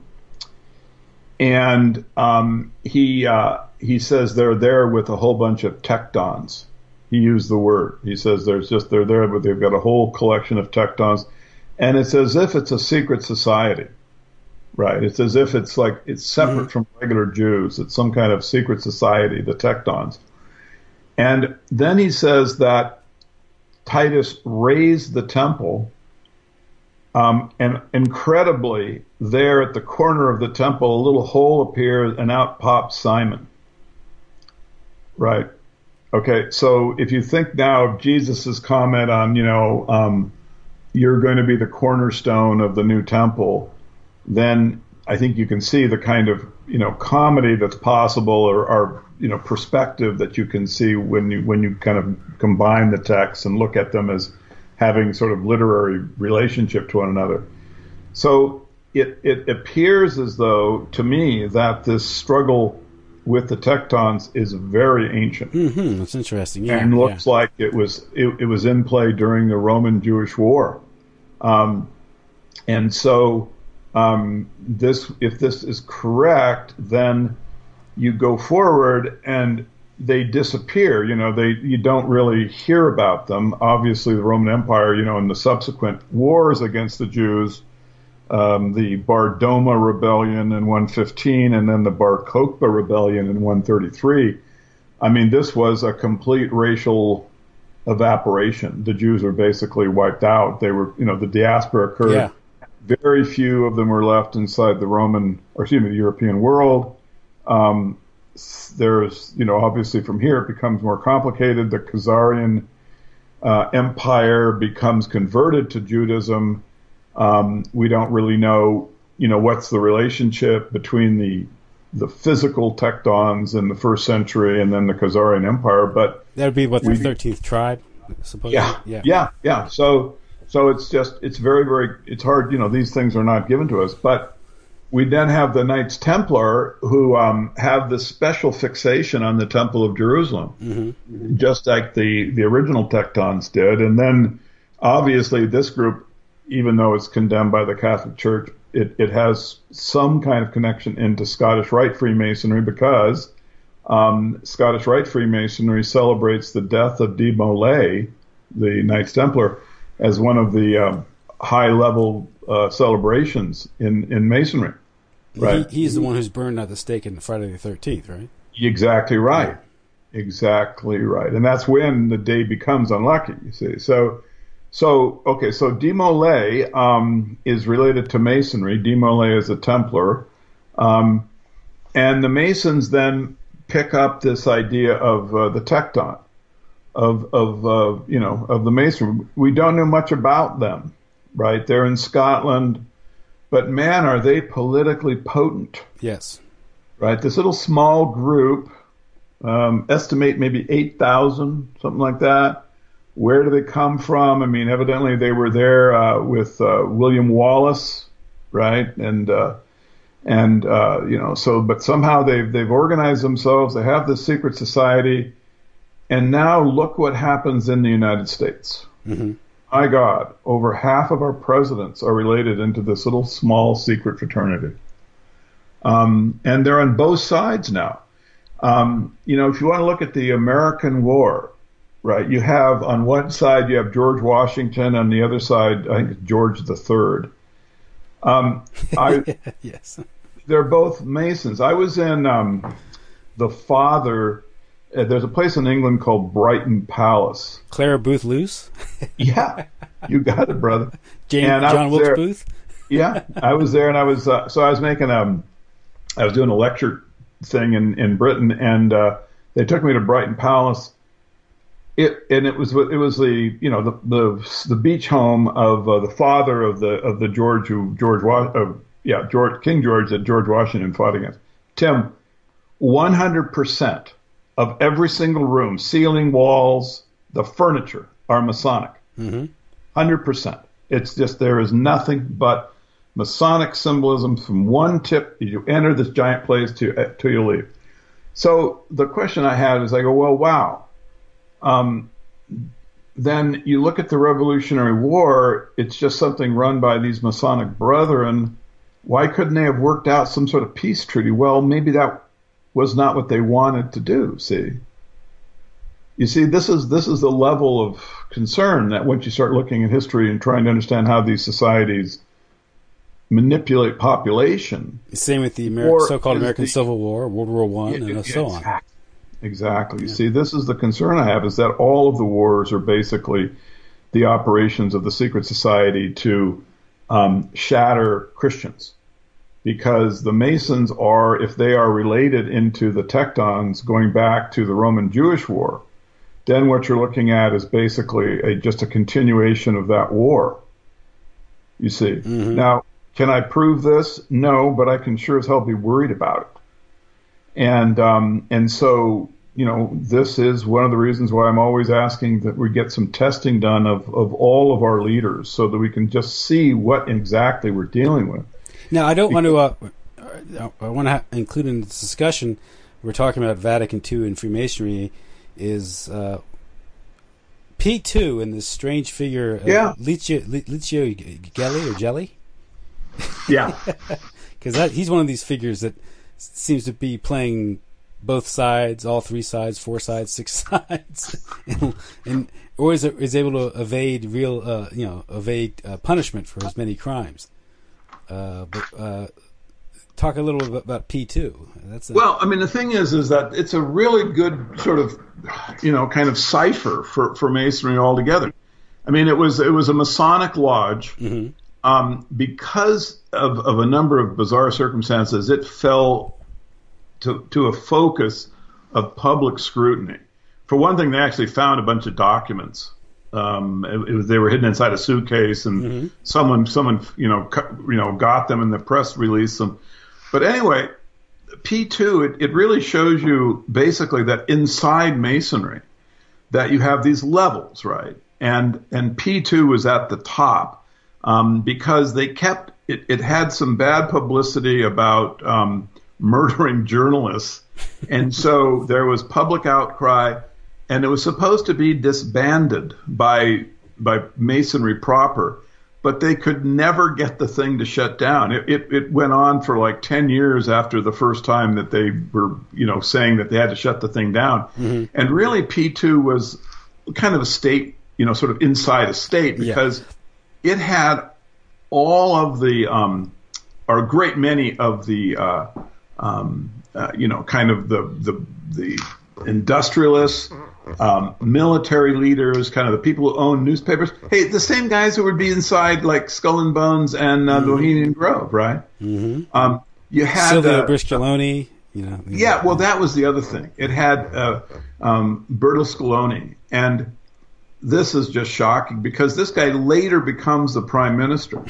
and he says they're there with a whole bunch of tektons. He used the word. He says they're there, but they've got a whole collection of tektons, and it's as if it's a secret society. Right. It's as if it's separate from regular Jews. It's some kind of secret society, the tektons. And then he says that Titus raised the temple, and incredibly, there at the corner of the temple, a little hole appears and out pops Simon. Right. Okay. So if you think now of Jesus' comment on, you're going to be the cornerstone of the new temple, then I think you can see the kind of, comedy that's possible or perspective that you can see when you kind of combine the texts and look at them as having sort of literary relationship to one another. So it appears as though, to me, that this struggle with the tektons is very ancient. Mm-hmm. That's interesting. Yeah, and looks like it was in play during the Roman-Jewish War. And so if this is correct, then you go forward and they disappear. You don't really hear about them. Obviously, the Roman Empire, in the subsequent wars against the Jews, the Bar Doma Rebellion in 115, and then the Bar Kokhba Rebellion in 133. I mean, this was a complete racial evaporation. The Jews were basically wiped out. They were, the diaspora occurred. Yeah. Very few of them were left inside the the European world. There's, obviously from here it becomes more complicated. The Khazarian empire becomes converted to Judaism. We don't really know, what's the relationship between the physical Tectons in the first century and then the Khazarian Empire, but that would be the 13th tribe, supposedly. Yeah. So it's very, very, it's hard. These things are not given to us, but we then have the Knights Templar who have this special fixation on the Temple of Jerusalem, just like the original Tectons did, and then obviously this group, even though it's condemned by the Catholic Church, it has some kind of connection into Scottish Rite Freemasonry because Scottish Rite Freemasonry celebrates the death of De Molay, the Knights Templar, as one of the high-level celebrations in Masonry. Right? He's the one who's burned at the stake in Friday the 13th, right? Exactly right. Exactly right. And that's when the day becomes unlucky, you see. So De Molay is related to Masonry. De Molay is a Templar. And the Masons then pick up this idea of the Tecton, of the Masonry. We don't know much about them, right? They're in Scotland, but man, are they politically potent. Yes. Right? This little small group, estimate maybe 8,000, something like that. Where do they come from? I mean, evidently they were there with William Wallace, right? But somehow they've organized themselves. They have this secret society, and now look what happens in the United States. Mm-hmm. My God, over half of our presidents are related into this little small secret fraternity, and they're on both sides now. If you want to look at the American War. Right, you have on one side you have George Washington, on the other side I think it's George III. Yes, they're both Masons. I was in the Father. There's a place in England called Brighton Palace. Clara Booth Luce. Yeah, you got it, brother. John Wilkes Booth. Yeah, I was there, and I was I was making I was doing a lecture thing in Britain, and they took me to Brighton Palace. It was the beach home of the father of the King George that George Washington fought against. Tim, 100% of every single room, ceiling, walls, the furniture are Masonic. 100%. It's just there is nothing but Masonic symbolism from one tip as you enter this giant place till you leave. So the question I had is, I go, well, wow. Then you look at the Revolutionary War, it's just something run by these Masonic brethren. Why couldn't they have worked out some sort of peace treaty? Well, maybe that was not what they wanted to do, see? You see, this is the level of concern that once you start looking at history and trying to understand how these societies manipulate population. Same with the so-called American Civil War, World War I, and so on. Exactly. You see, this is the concern I have, is that all of the wars are basically the operations of the secret society to shatter Christians. Because the Masons are, if they are related into the Tectons going back to the Roman Jewish War, then what you're looking at is basically just a continuation of that war. You see. Mm-hmm. Now, can I prove this? No, but I can sure as hell be worried about it. And so, this is one of the reasons why I'm always asking that we get some testing done of all of our leaders so that we can just see what exactly we're dealing with. Now, I don't want to, I want to include in this discussion, we're talking about Vatican II and Freemasonry, is P2 and this strange figure, Licio Gelli or Jelly? Yeah. Because he's one of these figures that seems to be playing both sides, all three sides, four sides, six sides, and or is able to evade punishment for his many crimes. But talk a little bit about P2. Well, I mean, the thing is that it's a really good sort of, kind of cipher for Masonry altogether. I mean, it was a Masonic lodge. Mm-hmm. Because of a number of bizarre circumstances, it fell to a focus of public scrutiny. For one thing, they actually found a bunch of documents. They were hidden inside a suitcase, and mm-hmm. someone got them, and the press released them. But anyway, P2 it really shows you basically that inside Masonry that you have these levels, right? And P2 was at the top because they kept it had some bad publicity about murdering journalists, and so there was public outcry. And it was supposed to be disbanded by Masonry proper, but they could never get the thing to shut down. It went on for like 10 years after the first time that they were, saying that they had to shut the thing down. Mm-hmm. And really, P2 was kind of a state, sort of inside a state, because it had all of the, or a great many of the, kind of the industrialists, military leaders, kind of the people who own newspapers. Hey, the same guys who would be inside like Skull and Bones and Bohemian Grove, right? Mm-hmm. You had Silvio Bruscoloni. Yeah, well, that was the other thing. It had Berlusconi, and this is just shocking because this guy later becomes the prime minister.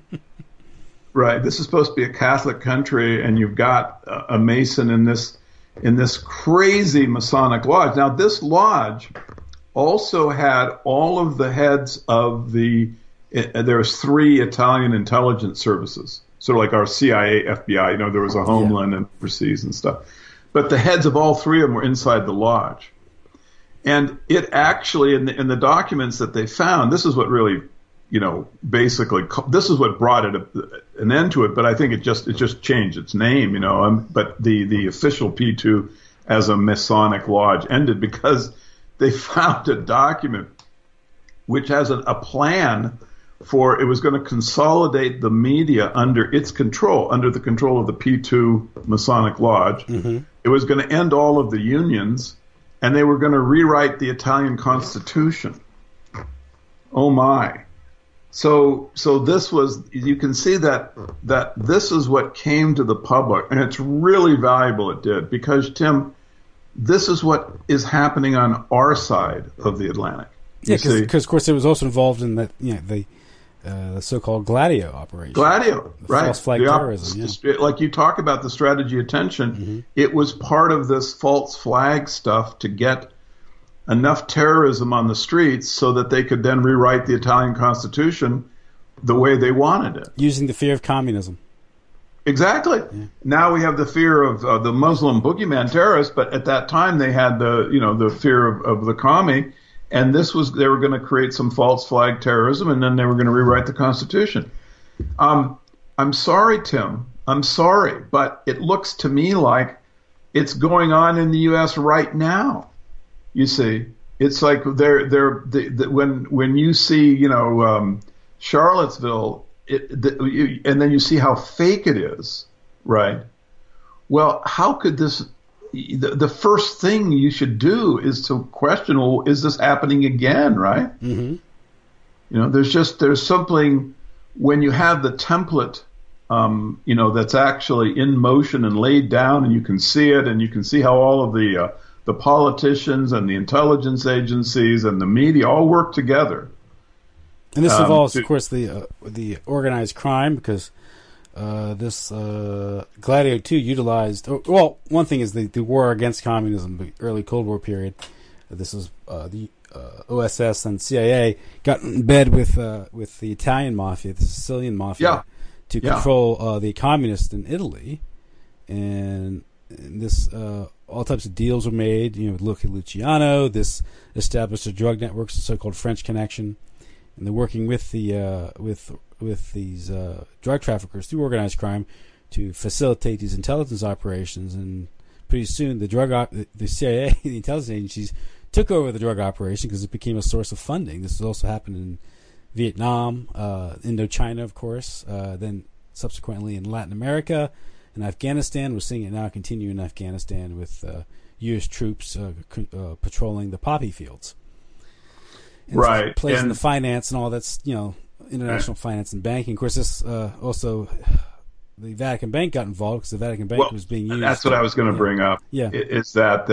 Right? This is supposed to be a Catholic country, and you've got a Mason in this crazy Masonic lodge. Now, this lodge also had all of the heads of there's 3 Italian intelligence services, sort of like our CIA, FBI. There was a Homeland and overseas and stuff. But the heads of all 3 of them were inside the lodge. And it actually, in the documents that they found, this is what really, basically, this is what brought an end to it. But I think it just changed its name, But the official P2 as a Masonic lodge ended because they found a document which has a plan for it was going to consolidate the media under its control, under the control of the P2 Masonic lodge. Mm-hmm. It was going to end all of the unions, and they were going to rewrite the Italian Constitution. Oh my. So this was, you can see that this is what came to the public, and it's really valuable it did, because Tim, this is what is happening on our side of the Atlantic. Yeah, because of course it was also involved in the so-called Gladio operation. Gladio, right? False flag terrorism. Like you talk about the strategy of tension, mm-hmm. It was part of this false flag stuff to get enough terrorism on the streets so that they could then rewrite the Italian Constitution the way they wanted it. Using the fear of communism. Exactly. Yeah. Now we have the fear of the Muslim boogeyman terrorists, but at that time they had the fear of the commie, and they were going to create some false flag terrorism, and then they were going to rewrite the Constitution. I'm sorry, Tim. I'm sorry, but it looks to me like it's going on in the U.S. right now. You see, it's like when you see Charlottesville, and then you see how fake it is, right? Well, how could this? The first thing you should do is to question, well, is this happening again, right? Mm-hmm. There's something when you have the template, that's actually in motion and laid down, and you can see it, and you can see how all of the politicians and the intelligence agencies and the media all work together. And this involves, of course, the organized crime, because this Gladio 2 utilized. Well, one thing is the war against communism, the early Cold War period. This is the OSS and CIA got in bed with the Italian mafia, the Sicilian mafia, to control the communists in Italy, and this all types of deals were made. With Luciano, this established a drug network, the so-called French Connection. And they're working with the with these drug traffickers through organized crime to facilitate these intelligence operations. And pretty soon, the CIA, the intelligence agencies, took over the drug operation because it became a source of funding. This has also happened in Vietnam, Indochina, of course. Then subsequently in Latin America and Afghanistan. We're seeing it now continue in Afghanistan with U.S. troops patrolling the poppy fields. And right. Plays in the finance and all that's, international finance and banking. Of course, this also the Vatican Bank got involved because the Vatican Bank was being used. That's what I was going to bring up. Yeah, is that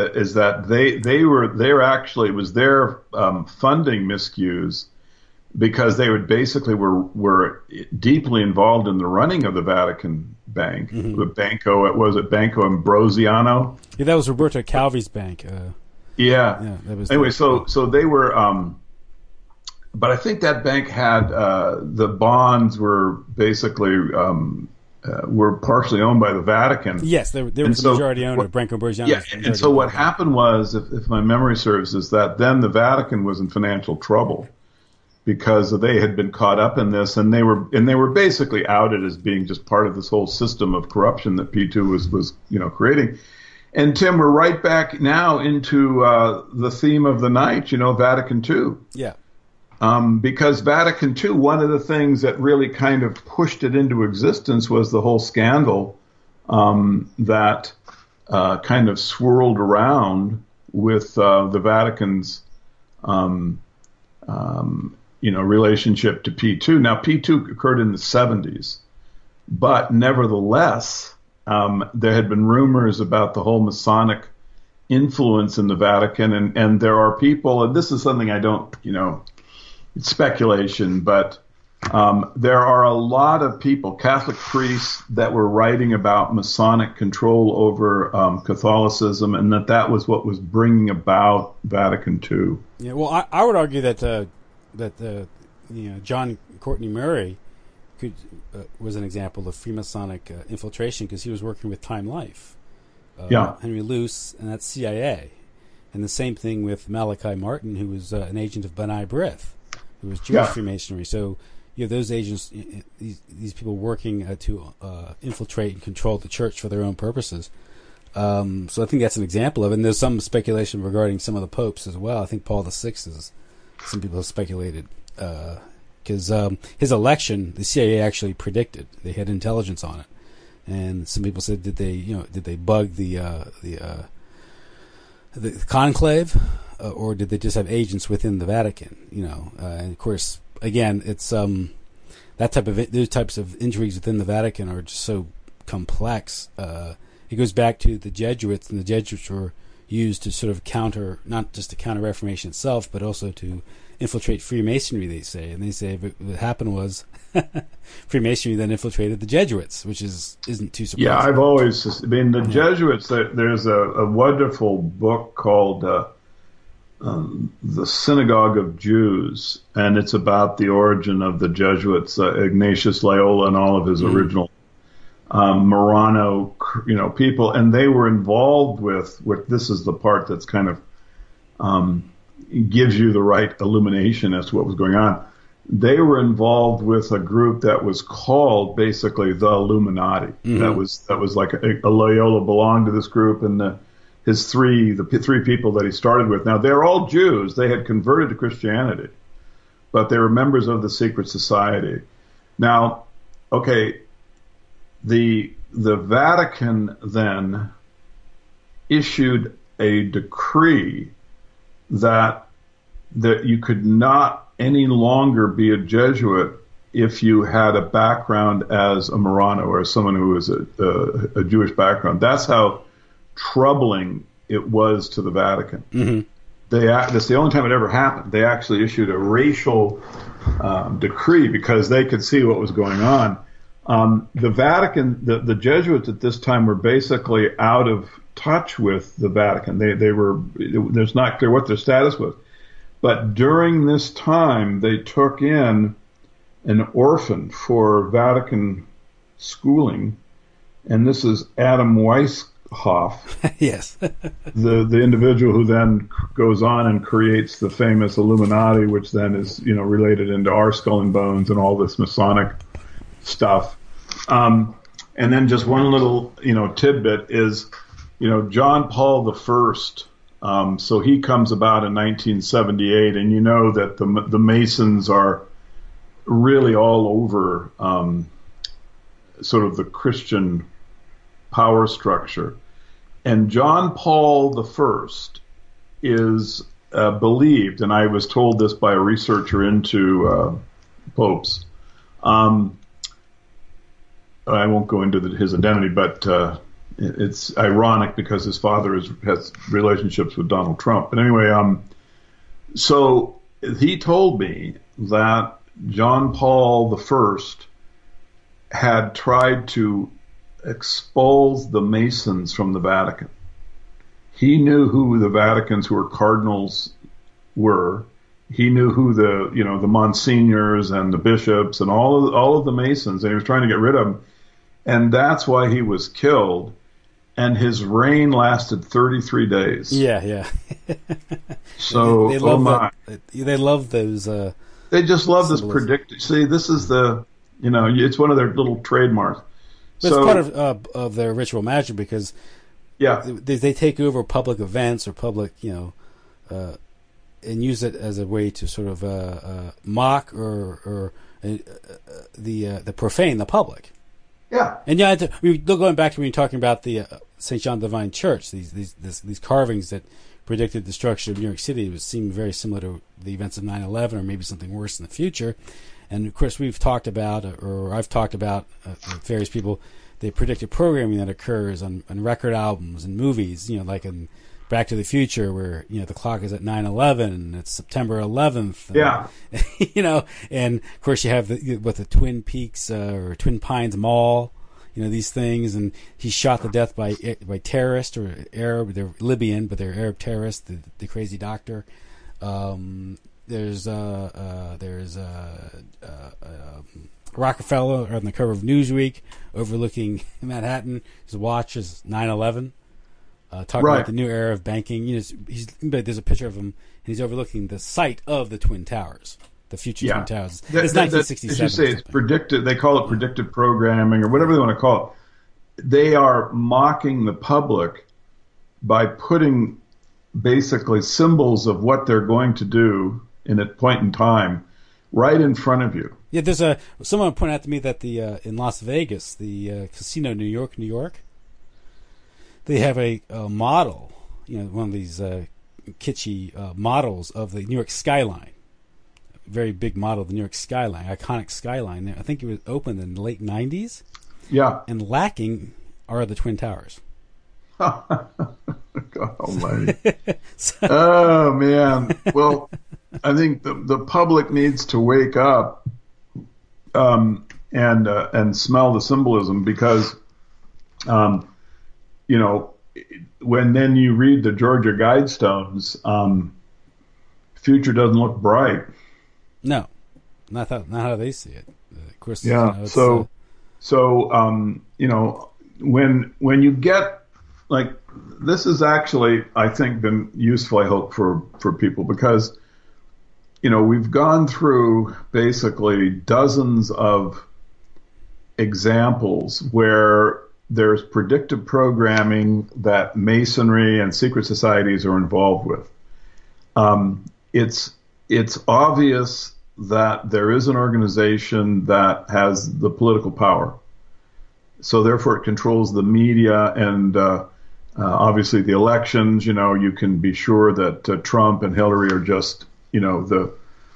it was their funding miscues, because they would basically were deeply involved in the running of the Vatican Bank. With Banco Ambrosiano? Yeah, that was Roberto Calvi's bank. That was anyway. So they were. But I think that bank had the bonds were basically were partially owned by the Vatican. Yes, they were the majority owner of Banco Ambrosiano. Yeah, and so what happened was, if my memory serves, is that then the Vatican was in financial trouble because they had been caught up in this, and they were basically outed as being just part of this whole system of corruption that P2 was creating. And Tim, we're right back now into the theme of the night, Vatican II. Yeah. Because Vatican II, one of the things that really kind of pushed it into existence was the whole scandal that kind of swirled around with the Vatican's relationship to P2. Now, P2 occurred in the 70s, but nevertheless, there had been rumors about the whole Masonic influence in the Vatican, and there are people, and this is something I don't, it's speculation, but there are a lot of people, Catholic priests, that were writing about Masonic control over Catholicism, and that was what was bringing about Vatican II. Yeah, well, I would argue that John Courtney Murray was an example of Freemasonic infiltration because he was working with Time Life, Henry Luce, and that's CIA, and the same thing with Malachi Martin, who was an agent of B'nai B'rith, who was Jewish Freemasonry. So you have those agents, these people working to infiltrate and control the church for their own purposes. So I think that's an example of it. And there's some speculation regarding some of the popes as well. I think Paul VI is, some people have speculated, because his election, the CIA actually predicted. They had intelligence on it. And some people said, did they bug the conclave? Or did they just have agents within the Vatican? And of course, again, it's those types of intrigues within the Vatican are just so complex. It goes back to the Jesuits, and the Jesuits were used to sort of not just to counter Reformation itself, but also to infiltrate Freemasonry. They say, and they say what happened was Freemasonry then infiltrated the Jesuits, which isn't too surprising. Yeah, I've always the Jesuits. There's a wonderful book called The Synagogue of Jews, and it's about the origin of the Jesuits, Ignatius Loyola and all of his original Marano, people, and they were involved with this is the part that's kind of gives you the right illumination as to what was going on. They were involved with a group that was called basically the Illuminati. Mm-hmm. That was like a Loyola belonged to this group, and the three people that he started with. Now, they're all Jews. They had converted to Christianity, but they were members of the secret society. Now, okay, the Vatican then issued a decree that you could not any longer be a Jesuit if you had a background as a Marano or as someone who was a Jewish background. That's how troubling it was to the Vatican. Mm-hmm. That's the only time it ever happened. They actually issued a racial decree because they could see what was going on. The Vatican, the Jesuits at this time were basically out of touch with the Vatican. There's not clear what their status was. But during this time, they took in an orphan for Vatican schooling, and this is Adam Weishaupt. Yes. the individual who then goes on and creates the famous Illuminati, which then is, related into our Skull and Bones and all this Masonic stuff. And then just one little, tidbit is, John Paul I, so he comes about in 1978, and you know that the Masons are really all over sort of the Christian power structure. And John Paul I is believed, and I was told this by a researcher into popes. I won't go into his identity, but it's ironic because his father has relationships with Donald Trump. But anyway, so he told me that John Paul I had tried to expose the Masons from the Vatican. He knew who the Vaticans, who were cardinals, were. He knew who the monsignors and the bishops and all of the Masons, and he was trying to get rid of them. And that's why he was killed. And his reign lasted 33 days. Yeah. So, they love they love those. They just love symbolism. this predictive. See, this is it's one of their little trademarks. But it's part of their ritual magic because they take over public events or public, and use it as a way to sort of mock or the profane the public. Yeah. And going back to when you're talking about the St. John Divine Church, these carvings that predicted destruction of New York City seem very similar to the events of 9/11 or maybe something worse in the future. And of course, we've talked about, or I've talked about, various people, the predictive programming that occurs on record albums and movies, like in Back to the Future, where the clock is at 9/11 and it's September 11th. And, and of course you have the Twin Peaks or Twin Pines Mall, these things, and he's shot to death by terrorists or Arab. They're Libyan, but they're Arab terrorists. The crazy doctor. There's Rockefeller on the cover of Newsweek, overlooking Manhattan. His watch is 9/11. Talking about the new era of banking. There's a picture of him, and he's overlooking the site of the Twin Towers, the future Twin Towers. It's 1967. As you say, it's predicted. They call it predictive programming or whatever they want to call it. They are mocking the public by putting basically symbols of what they're going to do in a point in time right in front of you. Yeah, there's someone pointed out to me that in Las Vegas, the casino, New York, they have a model, one of these kitschy models of the New York skyline. A very big model of the New York skyline, iconic skyline there. I think it was opened in the late 90s. Yeah. And lacking are the Twin Towers. God almighty. Oh, man. Well, I think the public needs to wake up and smell the symbolism because, when then you read the Georgia Guidestones, future doesn't look bright. No, not how they see it. Of course. Yeah. When you get like this is actually, I think, been useful, I hope, for people because, we've gone through basically dozens of examples where there's predictive programming that Masonry and secret societies are involved with. It's obvious that there is an organization that has the political power. So therefore it controls the media and obviously the elections. You can be sure that Trump and Hillary are just the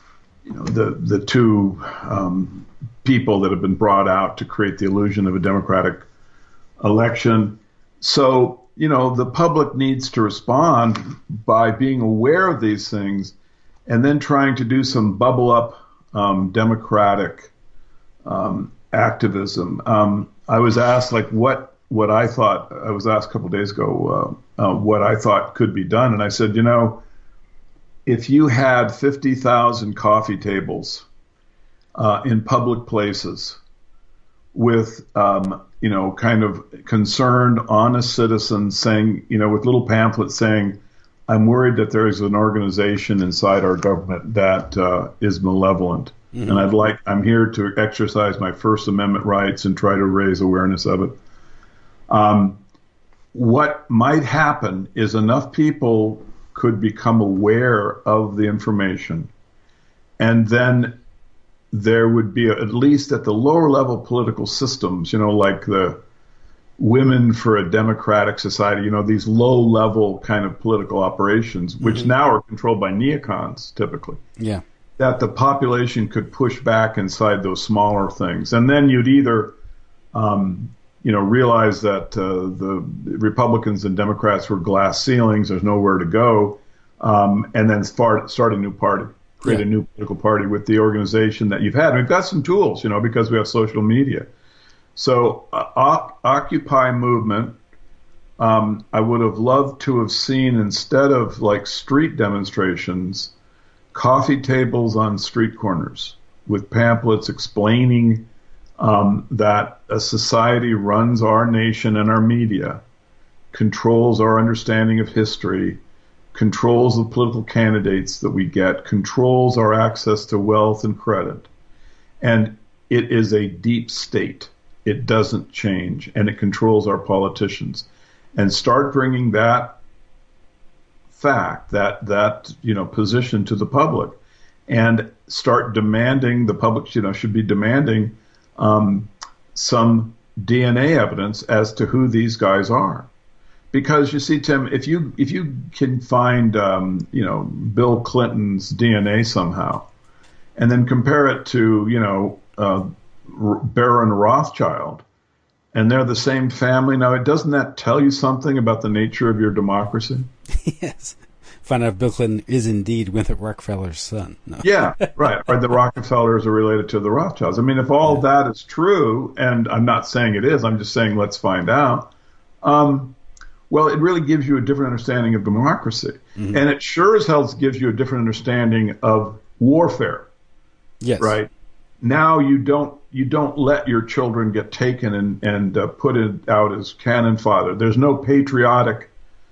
two people that have been brought out to create the illusion of a democratic election. So the public needs to respond by being aware of these things and then trying to do some bubble up democratic activism. I was asked what I thought. I was asked a couple of days ago what I thought could be done, and I said, if you had 50,000 coffee tables in public places with kind of concerned, honest citizens saying, with little pamphlets saying, I'm worried that there is an organization inside our government that is malevolent. Mm-hmm. And I'm here to exercise my First Amendment rights and try to raise awareness of it. What might happen is enough people could become aware of the information and then there would be, at least at the lower level political systems, like the Women for a Democratic Society, these low level kind of political operations, which now are controlled by neocons typically. Yeah. That the population could push back inside those smaller things. And then you'd either, realize that the Republicans and Democrats were glass ceilings, there's nowhere to go, and then start a new party, create a new political party with the organization that you've had. And we've got some tools, because we have social media. So Occupy movement, I would have loved to have seen, instead of like street demonstrations, coffee tables on street corners with pamphlets explaining that a society runs our nation and our media, controls our understanding of history, controls the political candidates that we get, controls our access to wealth and credit. And it is a deep state. It doesn't change, and it controls our politicians. And start bringing that fact, that position to the public, and start demanding, the public should be demanding some DNA evidence as to who these guys are. Because you see, Tim, if you can find Bill Clinton's DNA somehow, and then compare it to Baron Rothschild, and they're the same family. Now, doesn't that tell you something about the nature of your democracy? Yes. Find out if Bill Clinton is indeed Winthrop Rockefeller's son. No. Yeah, right. Or the Rockefellers are related to the Rothschilds. I mean, if all that is true, and I'm not saying it is, I'm just saying let's find out. Well, it really gives you a different understanding of democracy. Mm-hmm. And it sure as hell gives you a different understanding of warfare. Yes. Right? Now you don't let your children get taken and put it out as cannon fodder. There's no patriotic,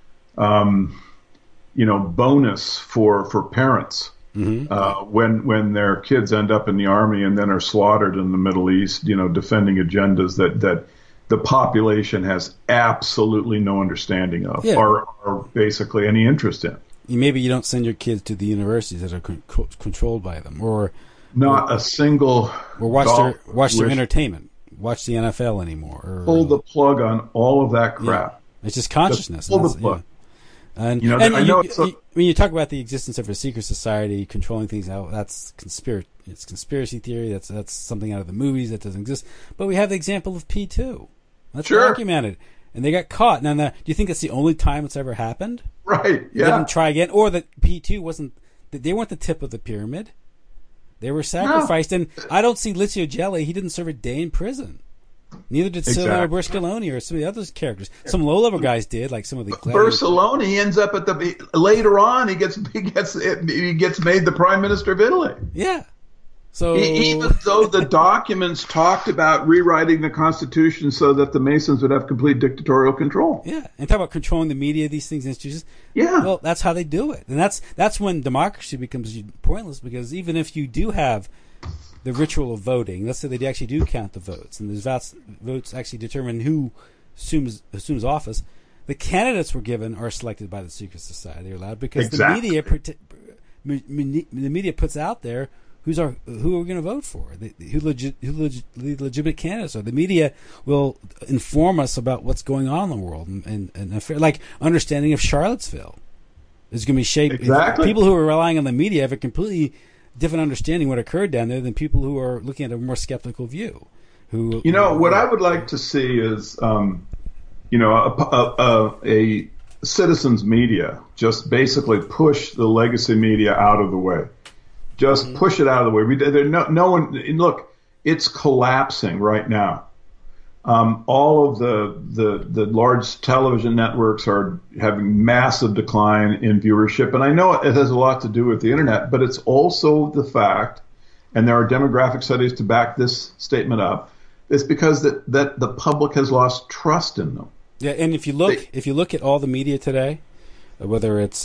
bonus for parents when their kids end up in the army and then are slaughtered in the Middle East, defending agendas that the population has absolutely no understanding of or basically any interest in. Maybe you don't send your kids to the universities that are controlled by them, or not a single. Or watch their entertainment. Watch the NFL anymore. Or, pull the plug on all of that crap. Yeah. It's just consciousness. Pull the plug. Yeah. And when you talk about the existence of a secret society controlling things, that's it's conspiracy theory. That's something out of the movies that doesn't exist. But we have the example of P2. That's documented, and they got caught. Now, do you think that's the only time it's ever happened? Right. Yeah. They didn't try again, or that P2 wasn't. They weren't the tip of the pyramid. They were sacrificed, and I don't see Licio Gelli. He didn't serve a day in prison. Neither did Silvio Berlusconi or some of the other characters. Some low-level guys did, like some of the. Berlusconi ends up at later on. He gets made the prime minister of Italy. Yeah. So even though the documents talked about rewriting the Constitution so that the Masons would have complete dictatorial control. Yeah, and talk about controlling the media, these things, institutions. Yeah. Well, that's how they do it, and that's when democracy becomes pointless, because even if you do have the ritual of voting, let's say they actually do count the votes, and those votes actually determine who assumes office, the candidates we're given are selected by the secret society. They're allowed because the media puts out there who are we going to vote for? Who the legitimate candidates are. The media will inform us about what's going on in the world, and like understanding of Charlottesville is going to be shaped. Exactly. People who are relying on the media have a completely different understanding of what occurred down there than people who are looking at a more skeptical view. What I would like to see is, a citizens media just basically push the legacy media out of the way. Just push it out of the way. No one. Look, it's collapsing right now. All of the large television networks are having massive decline in viewership, and I know it has a lot to do with the internet, but it's also the fact, and there are demographic studies to back this statement up. It's because that the public has lost trust in them. Yeah, and if you look at all the media today, whether it's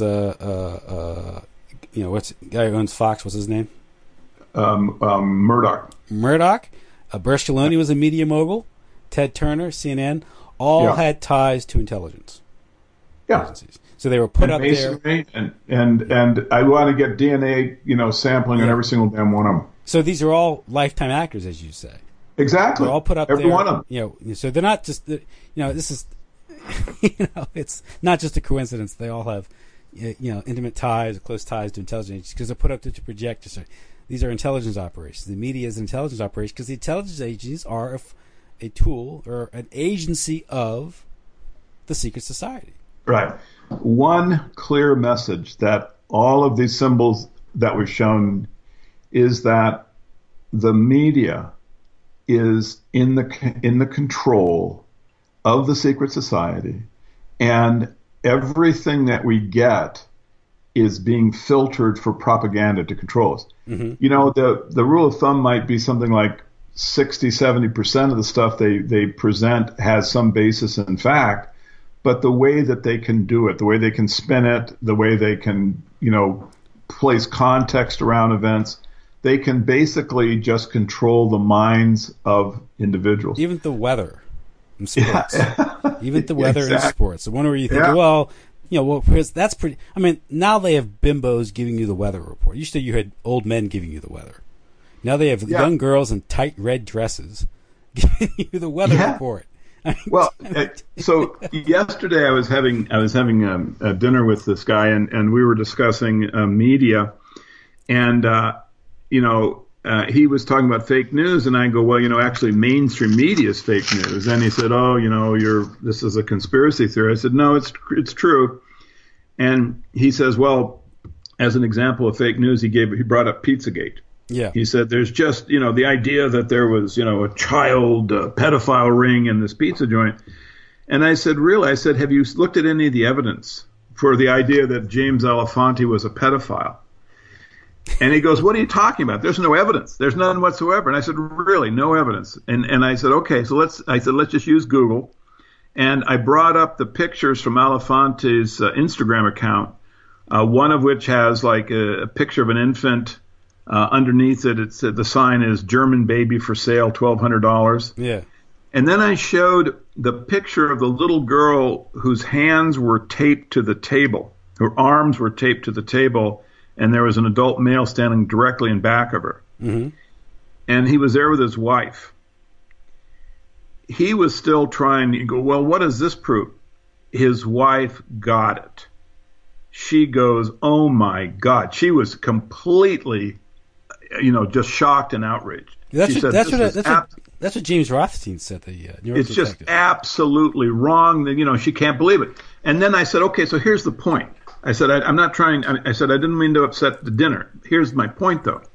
what's the guy who owns Fox? What's his name? Murdoch. Berlusconi was a media mogul. Ted Turner, CNN, all had ties to intelligence agencies. So they were put up there. And I want to get DNA, sampling on every single damn one of them. So these are all lifetime actors, as you say. Exactly. They're all put up Every there. one of them. You know, so they're not just, this is, it's not just a coincidence. They all have, intimate ties, close ties to intelligence agencies because they're put up there to project. These are intelligence operations. The media is an intelligence operation because the intelligence agencies are a tool or an agency of the secret society. Right. One clear message that all of these symbols that were shown is that the media is in the control of the secret society, and everything that we get is being filtered for propaganda to control us. Mm-hmm. The rule of thumb might be something like 60-70% of the stuff they present has some basis in fact, but the way that they can do it, the way they can spin it, the way they can, place context around events, they can basically just control the minds of individuals. Even the weather in sports. Yeah. Even the weather in sports. The one where you think, that's pretty. I mean, now they have bimbos giving you the weather report. Used to you had old men giving you the weather. Now they have young girls in tight red dresses giving you the weather report. So yesterday I was having a dinner with this guy, and we were discussing media, and he was talking about fake news, and I go, well, actually mainstream media is fake news, and he said, this is a conspiracy theory. I said, no, it's true, and he says, well, as an example of fake news, he brought up Pizzagate. Yeah. He said there's just, the idea that there was, a child pedophile ring in this pizza joint. And I said, really? I said, have you looked at any of the evidence for the idea that James Alefanti was a pedophile? And he goes, what are you talking about? There's no evidence. There's none whatsoever. And I said, really? No evidence. And I said, okay, so let's just use Google. And I brought up the pictures from Alefanti's Instagram account, one of which has like a picture of an infant. Underneath it, the sign is German baby for sale, $1,200. Yeah. And then I showed the picture of the little girl whose hands were taped to the table. Her arms were taped to the table, and there was an adult male standing directly in back of her. Mm-hmm. And he was there with his wife. He was still trying to go, well, what does this prove? His wife got it. She goes, oh, my God. She was completely just shocked and outraged. That's what James Rothstein said. It's just absolutely wrong. She can't believe it. And then I said, okay, so here's the point. I said, I'm not trying. I said, I didn't mean to upset the dinner. Here's my point, though.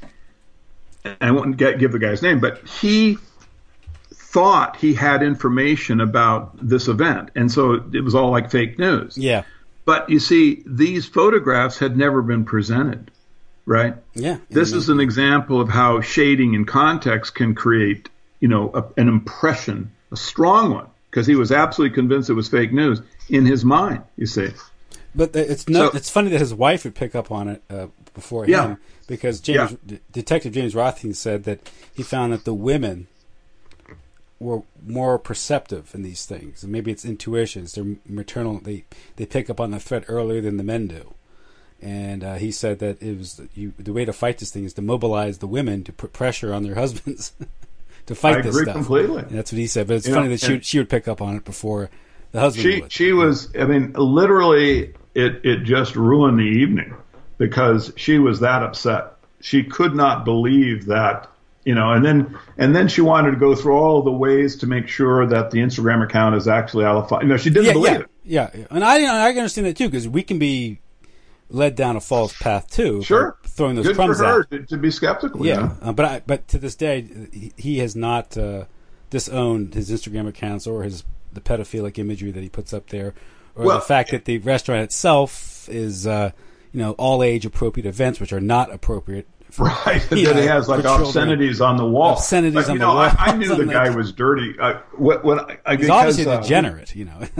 And I won't give the guy's name, but he thought he had information about this event, and so it was all like fake news. Yeah. But you see, these photographs had never been presented. Right? Yeah. This is an example of how shading in context can create, an impression, a strong one, because he was absolutely convinced it was fake news in his mind, you see. But it's funny that his wife would pick up on it before him, because Detective James Rothstein said that he found that the women were more perceptive in these things. And maybe it's intuitions. They're maternal. They pick up on the threat earlier than the men do. And he said that the way to fight this thing is to mobilize the women to put pressure on their husbands to fight this stuff. I agree completely. And that's what he said. But it's funny that she would pick up on it before the husband would. She was, literally, it just ruined the evening because she was that upset. She could not believe that, and then she wanted to go through all the ways to make sure that the Instagram account is actually Alefanti. She didn't believe it. Yeah, and I can understand that too, because we can be led down a false path too. Sure, throwing those good crumbs for her out. To be skeptical. Yeah, but to this day, he has not disowned his Instagram accounts or the pedophilic imagery that he puts up there, or the fact that the restaurant itself is all age appropriate events, which are not appropriate. Right, that he has like obscenities on the wall. Obscenities on the wall. I knew the guy was dirty. He's obviously degenerate.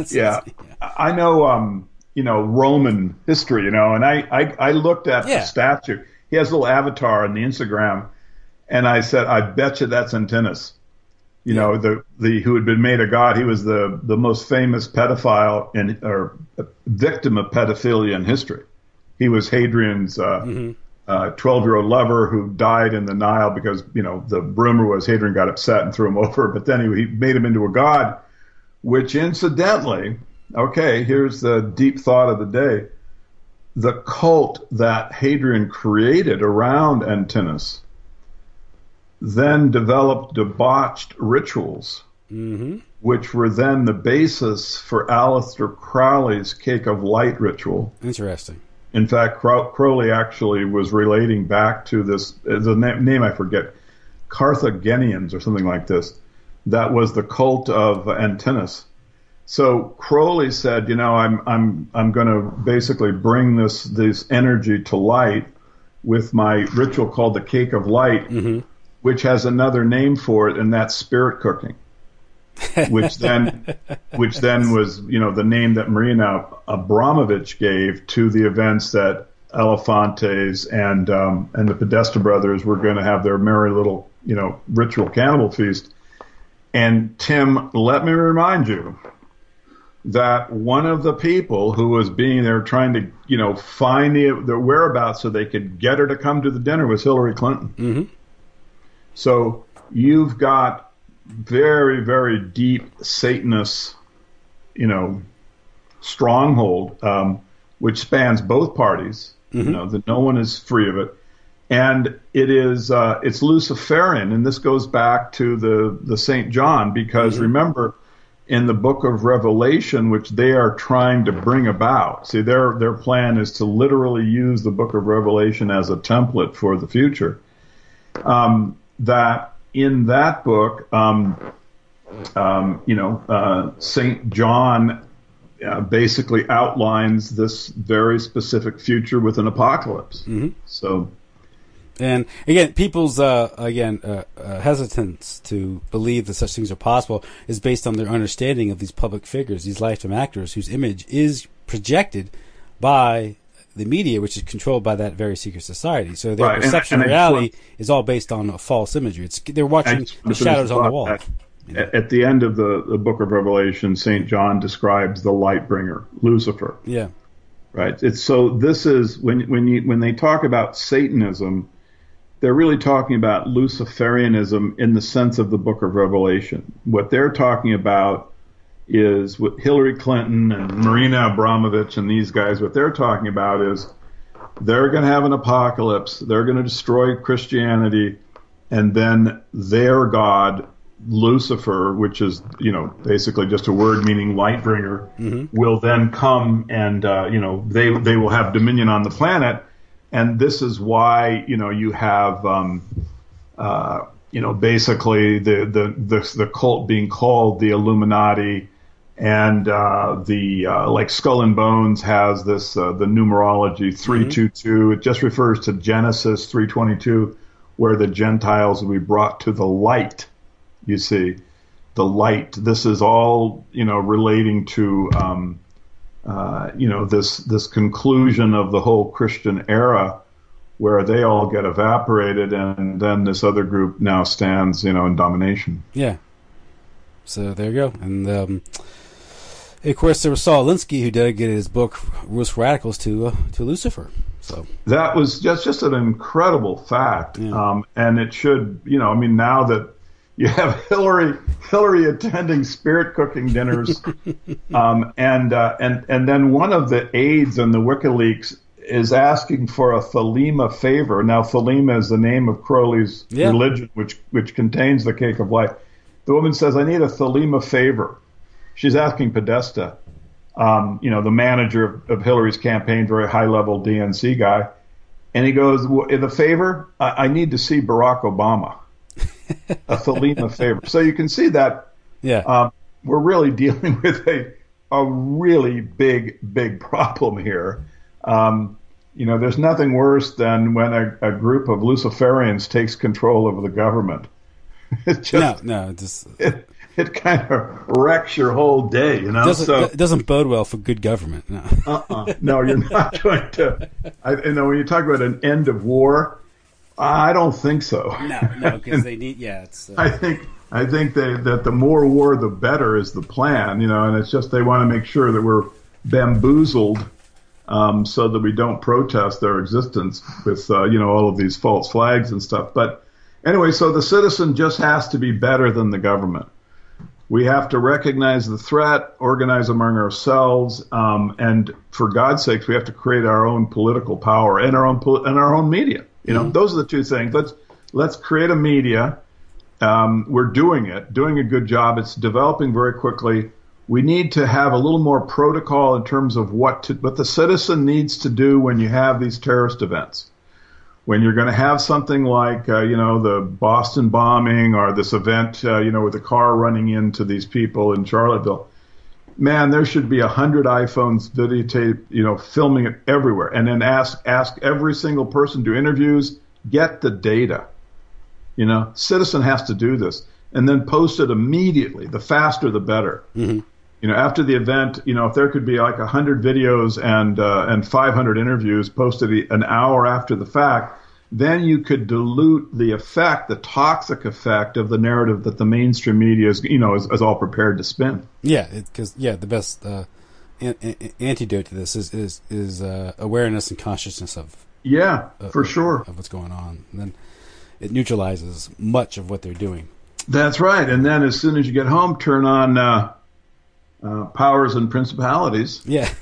I know. Roman history, and I looked at the statue. He has a little avatar on the Instagram, and I said, I bet you that's Antinous. The who had been made a god. He was the most famous pedophile or victim of pedophilia in history. He was Hadrian's 12-year-old lover who died in the Nile because, the rumor was Hadrian got upset and threw him over, but then he made him into a god, which incidentally, okay, here's the deep thought of the day. The cult that Hadrian created around Antinous then developed debauched rituals, which were then the basis for Aleister Crowley's Cake of Light ritual. Interesting. In fact, Crowley actually was relating back to this, the name I forget, Carthaginians or something like this. That was the cult of Antinous. So Crowley said, I'm going to basically bring this energy to light with my ritual called the Cake of Light, which has another name for it, and that's spirit cooking. which then was, the name that Marina Abramovich gave to the events that Elefantes and the Podesta brothers were going to have their merry little, ritual cannibal feast. And Tim, let me remind you that one of the people who was being there trying to, find the whereabouts so they could get her to come to the dinner was Hillary Clinton. So you've got very, very deep Satanist, stronghold, which spans both parties. That no one is free of it, and it is it's Luciferian, and this goes back to the Saint John, because remember, in the Book of Revelation, which they are trying to bring about, see, their plan is to literally use the Book of Revelation as a template for the future. That in that book, Saint John basically outlines this very specific future with an apocalypse. So, and again, people's hesitance to believe that such things are possible is based on their understanding of these public figures, these lifetime actors whose image is projected by the media, which is controlled by that very secret society. So their perception of reality is all based on a false imagery. They're watching the shadows on the wall. At the end of the Book of Revelation, St. John describes the light bringer, Lucifer. Yeah. Right. This is when they talk about Satanism, they're really talking about Luciferianism in the sense of the Book of Revelation. What they're talking about is what Hillary Clinton and Marina Abramovich and these guys, what they're talking about is they're going to have an apocalypse. They're going to destroy Christianity, and then their god, Lucifer, which is, basically just a word meaning light bringer, will then come and, they will have dominion on the planet. And this is why, you have, basically the cult being called the Illuminati, and like Skull and Bones has this the numerology 322. It just refers to Genesis 3:22, where the Gentiles will be brought to the light. You see, the light. This is all relating to this conclusion of the whole Christian era, where they all get evaporated, and then this other group now stands, in domination. Yeah. So there you go. And of course, there was Saul Alinsky, who dedicated his book "Rus Radicals" to Lucifer. So that was just an incredible fact, and it should, now that you have Hillary attending spirit cooking dinners, and then one of the aides in the WikiLeaks is asking for a Thelema favor. Now, Thelema is the name of Crowley's religion, which contains the Cake of Light. The woman says, "I need a Thelema favor." She's asking Podesta, the manager of Hillary's campaign, very high-level DNC guy, and he goes, well, "The favor, I need to see Barack Obama." A Thelema favor. So you can see that we're really dealing with a really big problem here. There's nothing worse than when a group of Luciferians takes control of the government. It it kind of wrecks your whole day, It doesn't bode well for good government. No. No, you're not going to. When you talk about an end of war, I don't think so. No, because they need. Yeah, it's. I think that the more war, the better is the plan. And it's just they want to make sure that we're bamboozled so that we don't protest their existence with all of these false flags and stuff. But anyway, so the citizen just has to be better than the government. We have to recognize the threat, organize among ourselves, and for God's sakes, we have to create our own political power and our own media. Those are the two things. Let's create a media. We're doing a good job. It's developing very quickly. We need to have a little more protocol in terms of what the citizen needs to do when you have these terrorist events. When you're going to have something like, the Boston bombing or this event, with a car running into these people in Charlottesville, man, there should be 100 iPhones videotape, filming it everywhere. And then ask every single person, do interviews, get the data. Citizen has to do this and then post it immediately. The faster, the better. Mm-hmm. After the event, if there could be like 100 videos and 500 interviews posted an hour after the fact, then you could dilute the toxic effect of the narrative that the mainstream media is all prepared to spin. Yeah, because the best antidote to this is awareness and consciousness of for sure of what's going on. And then it neutralizes much of what they're doing. That's right. And then as soon as you get home, turn on Powers and Principalities. Yeah.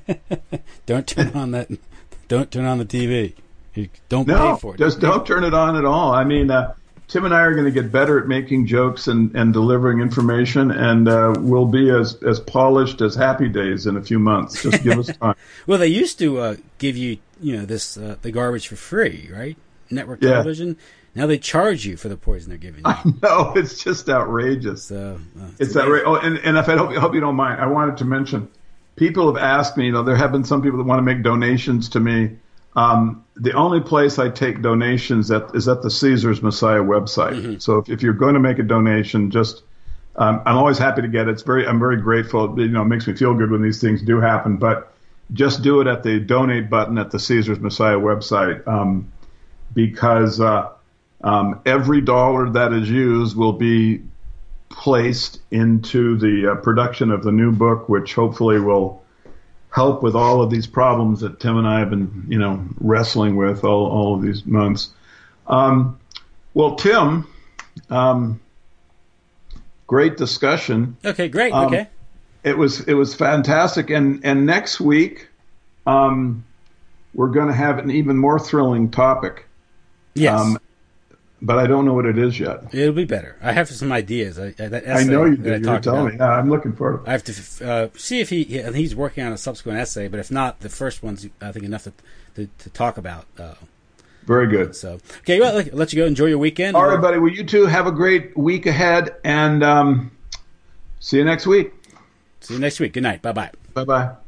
Don't turn on that. Don't turn on the TV. You don't pay for it. Just don't turn it on at all. I mean, Tim and I are going to get better at making jokes and delivering information, and we'll be as polished as Happy Days in a few months. Just give us time. Well, they used to give you, this the garbage for free, right? Network television. Now they charge you for the poison they're giving you. I know, it's just outrageous. It's outrageous. Oh, and if I hope you don't mind, I wanted to mention, people have asked me, there have been some people that want to make donations to me. The only place I take donations is at the Caesar's Messiah website. Mm-hmm. So if you're going to make a donation, just I'm always happy to get it. I'm very grateful. It makes me feel good when these things do happen. But just do it at the donate button at the Caesar's Messiah website, because every dollar that is used will be placed into the production of the new book, which hopefully will help with all of these problems that Tim and I have been, wrestling with all of these months. Well, Tim, great discussion. Okay, great. Okay. It was fantastic. And next week, we're going to have an even more thrilling topic. Yes. But I don't know what it is yet. It'll be better. I have some ideas. I know you do. You're telling me. I'm looking forward to it. I have to see if he's working on a subsequent essay, but if not, the first one's, I think, enough to talk about. Very good. So, okay, well, I'll let you go. Enjoy your weekend. All right, buddy. Well, you two have a great week ahead, and see you next week. See you next week. Good night. Bye-bye. Bye-bye.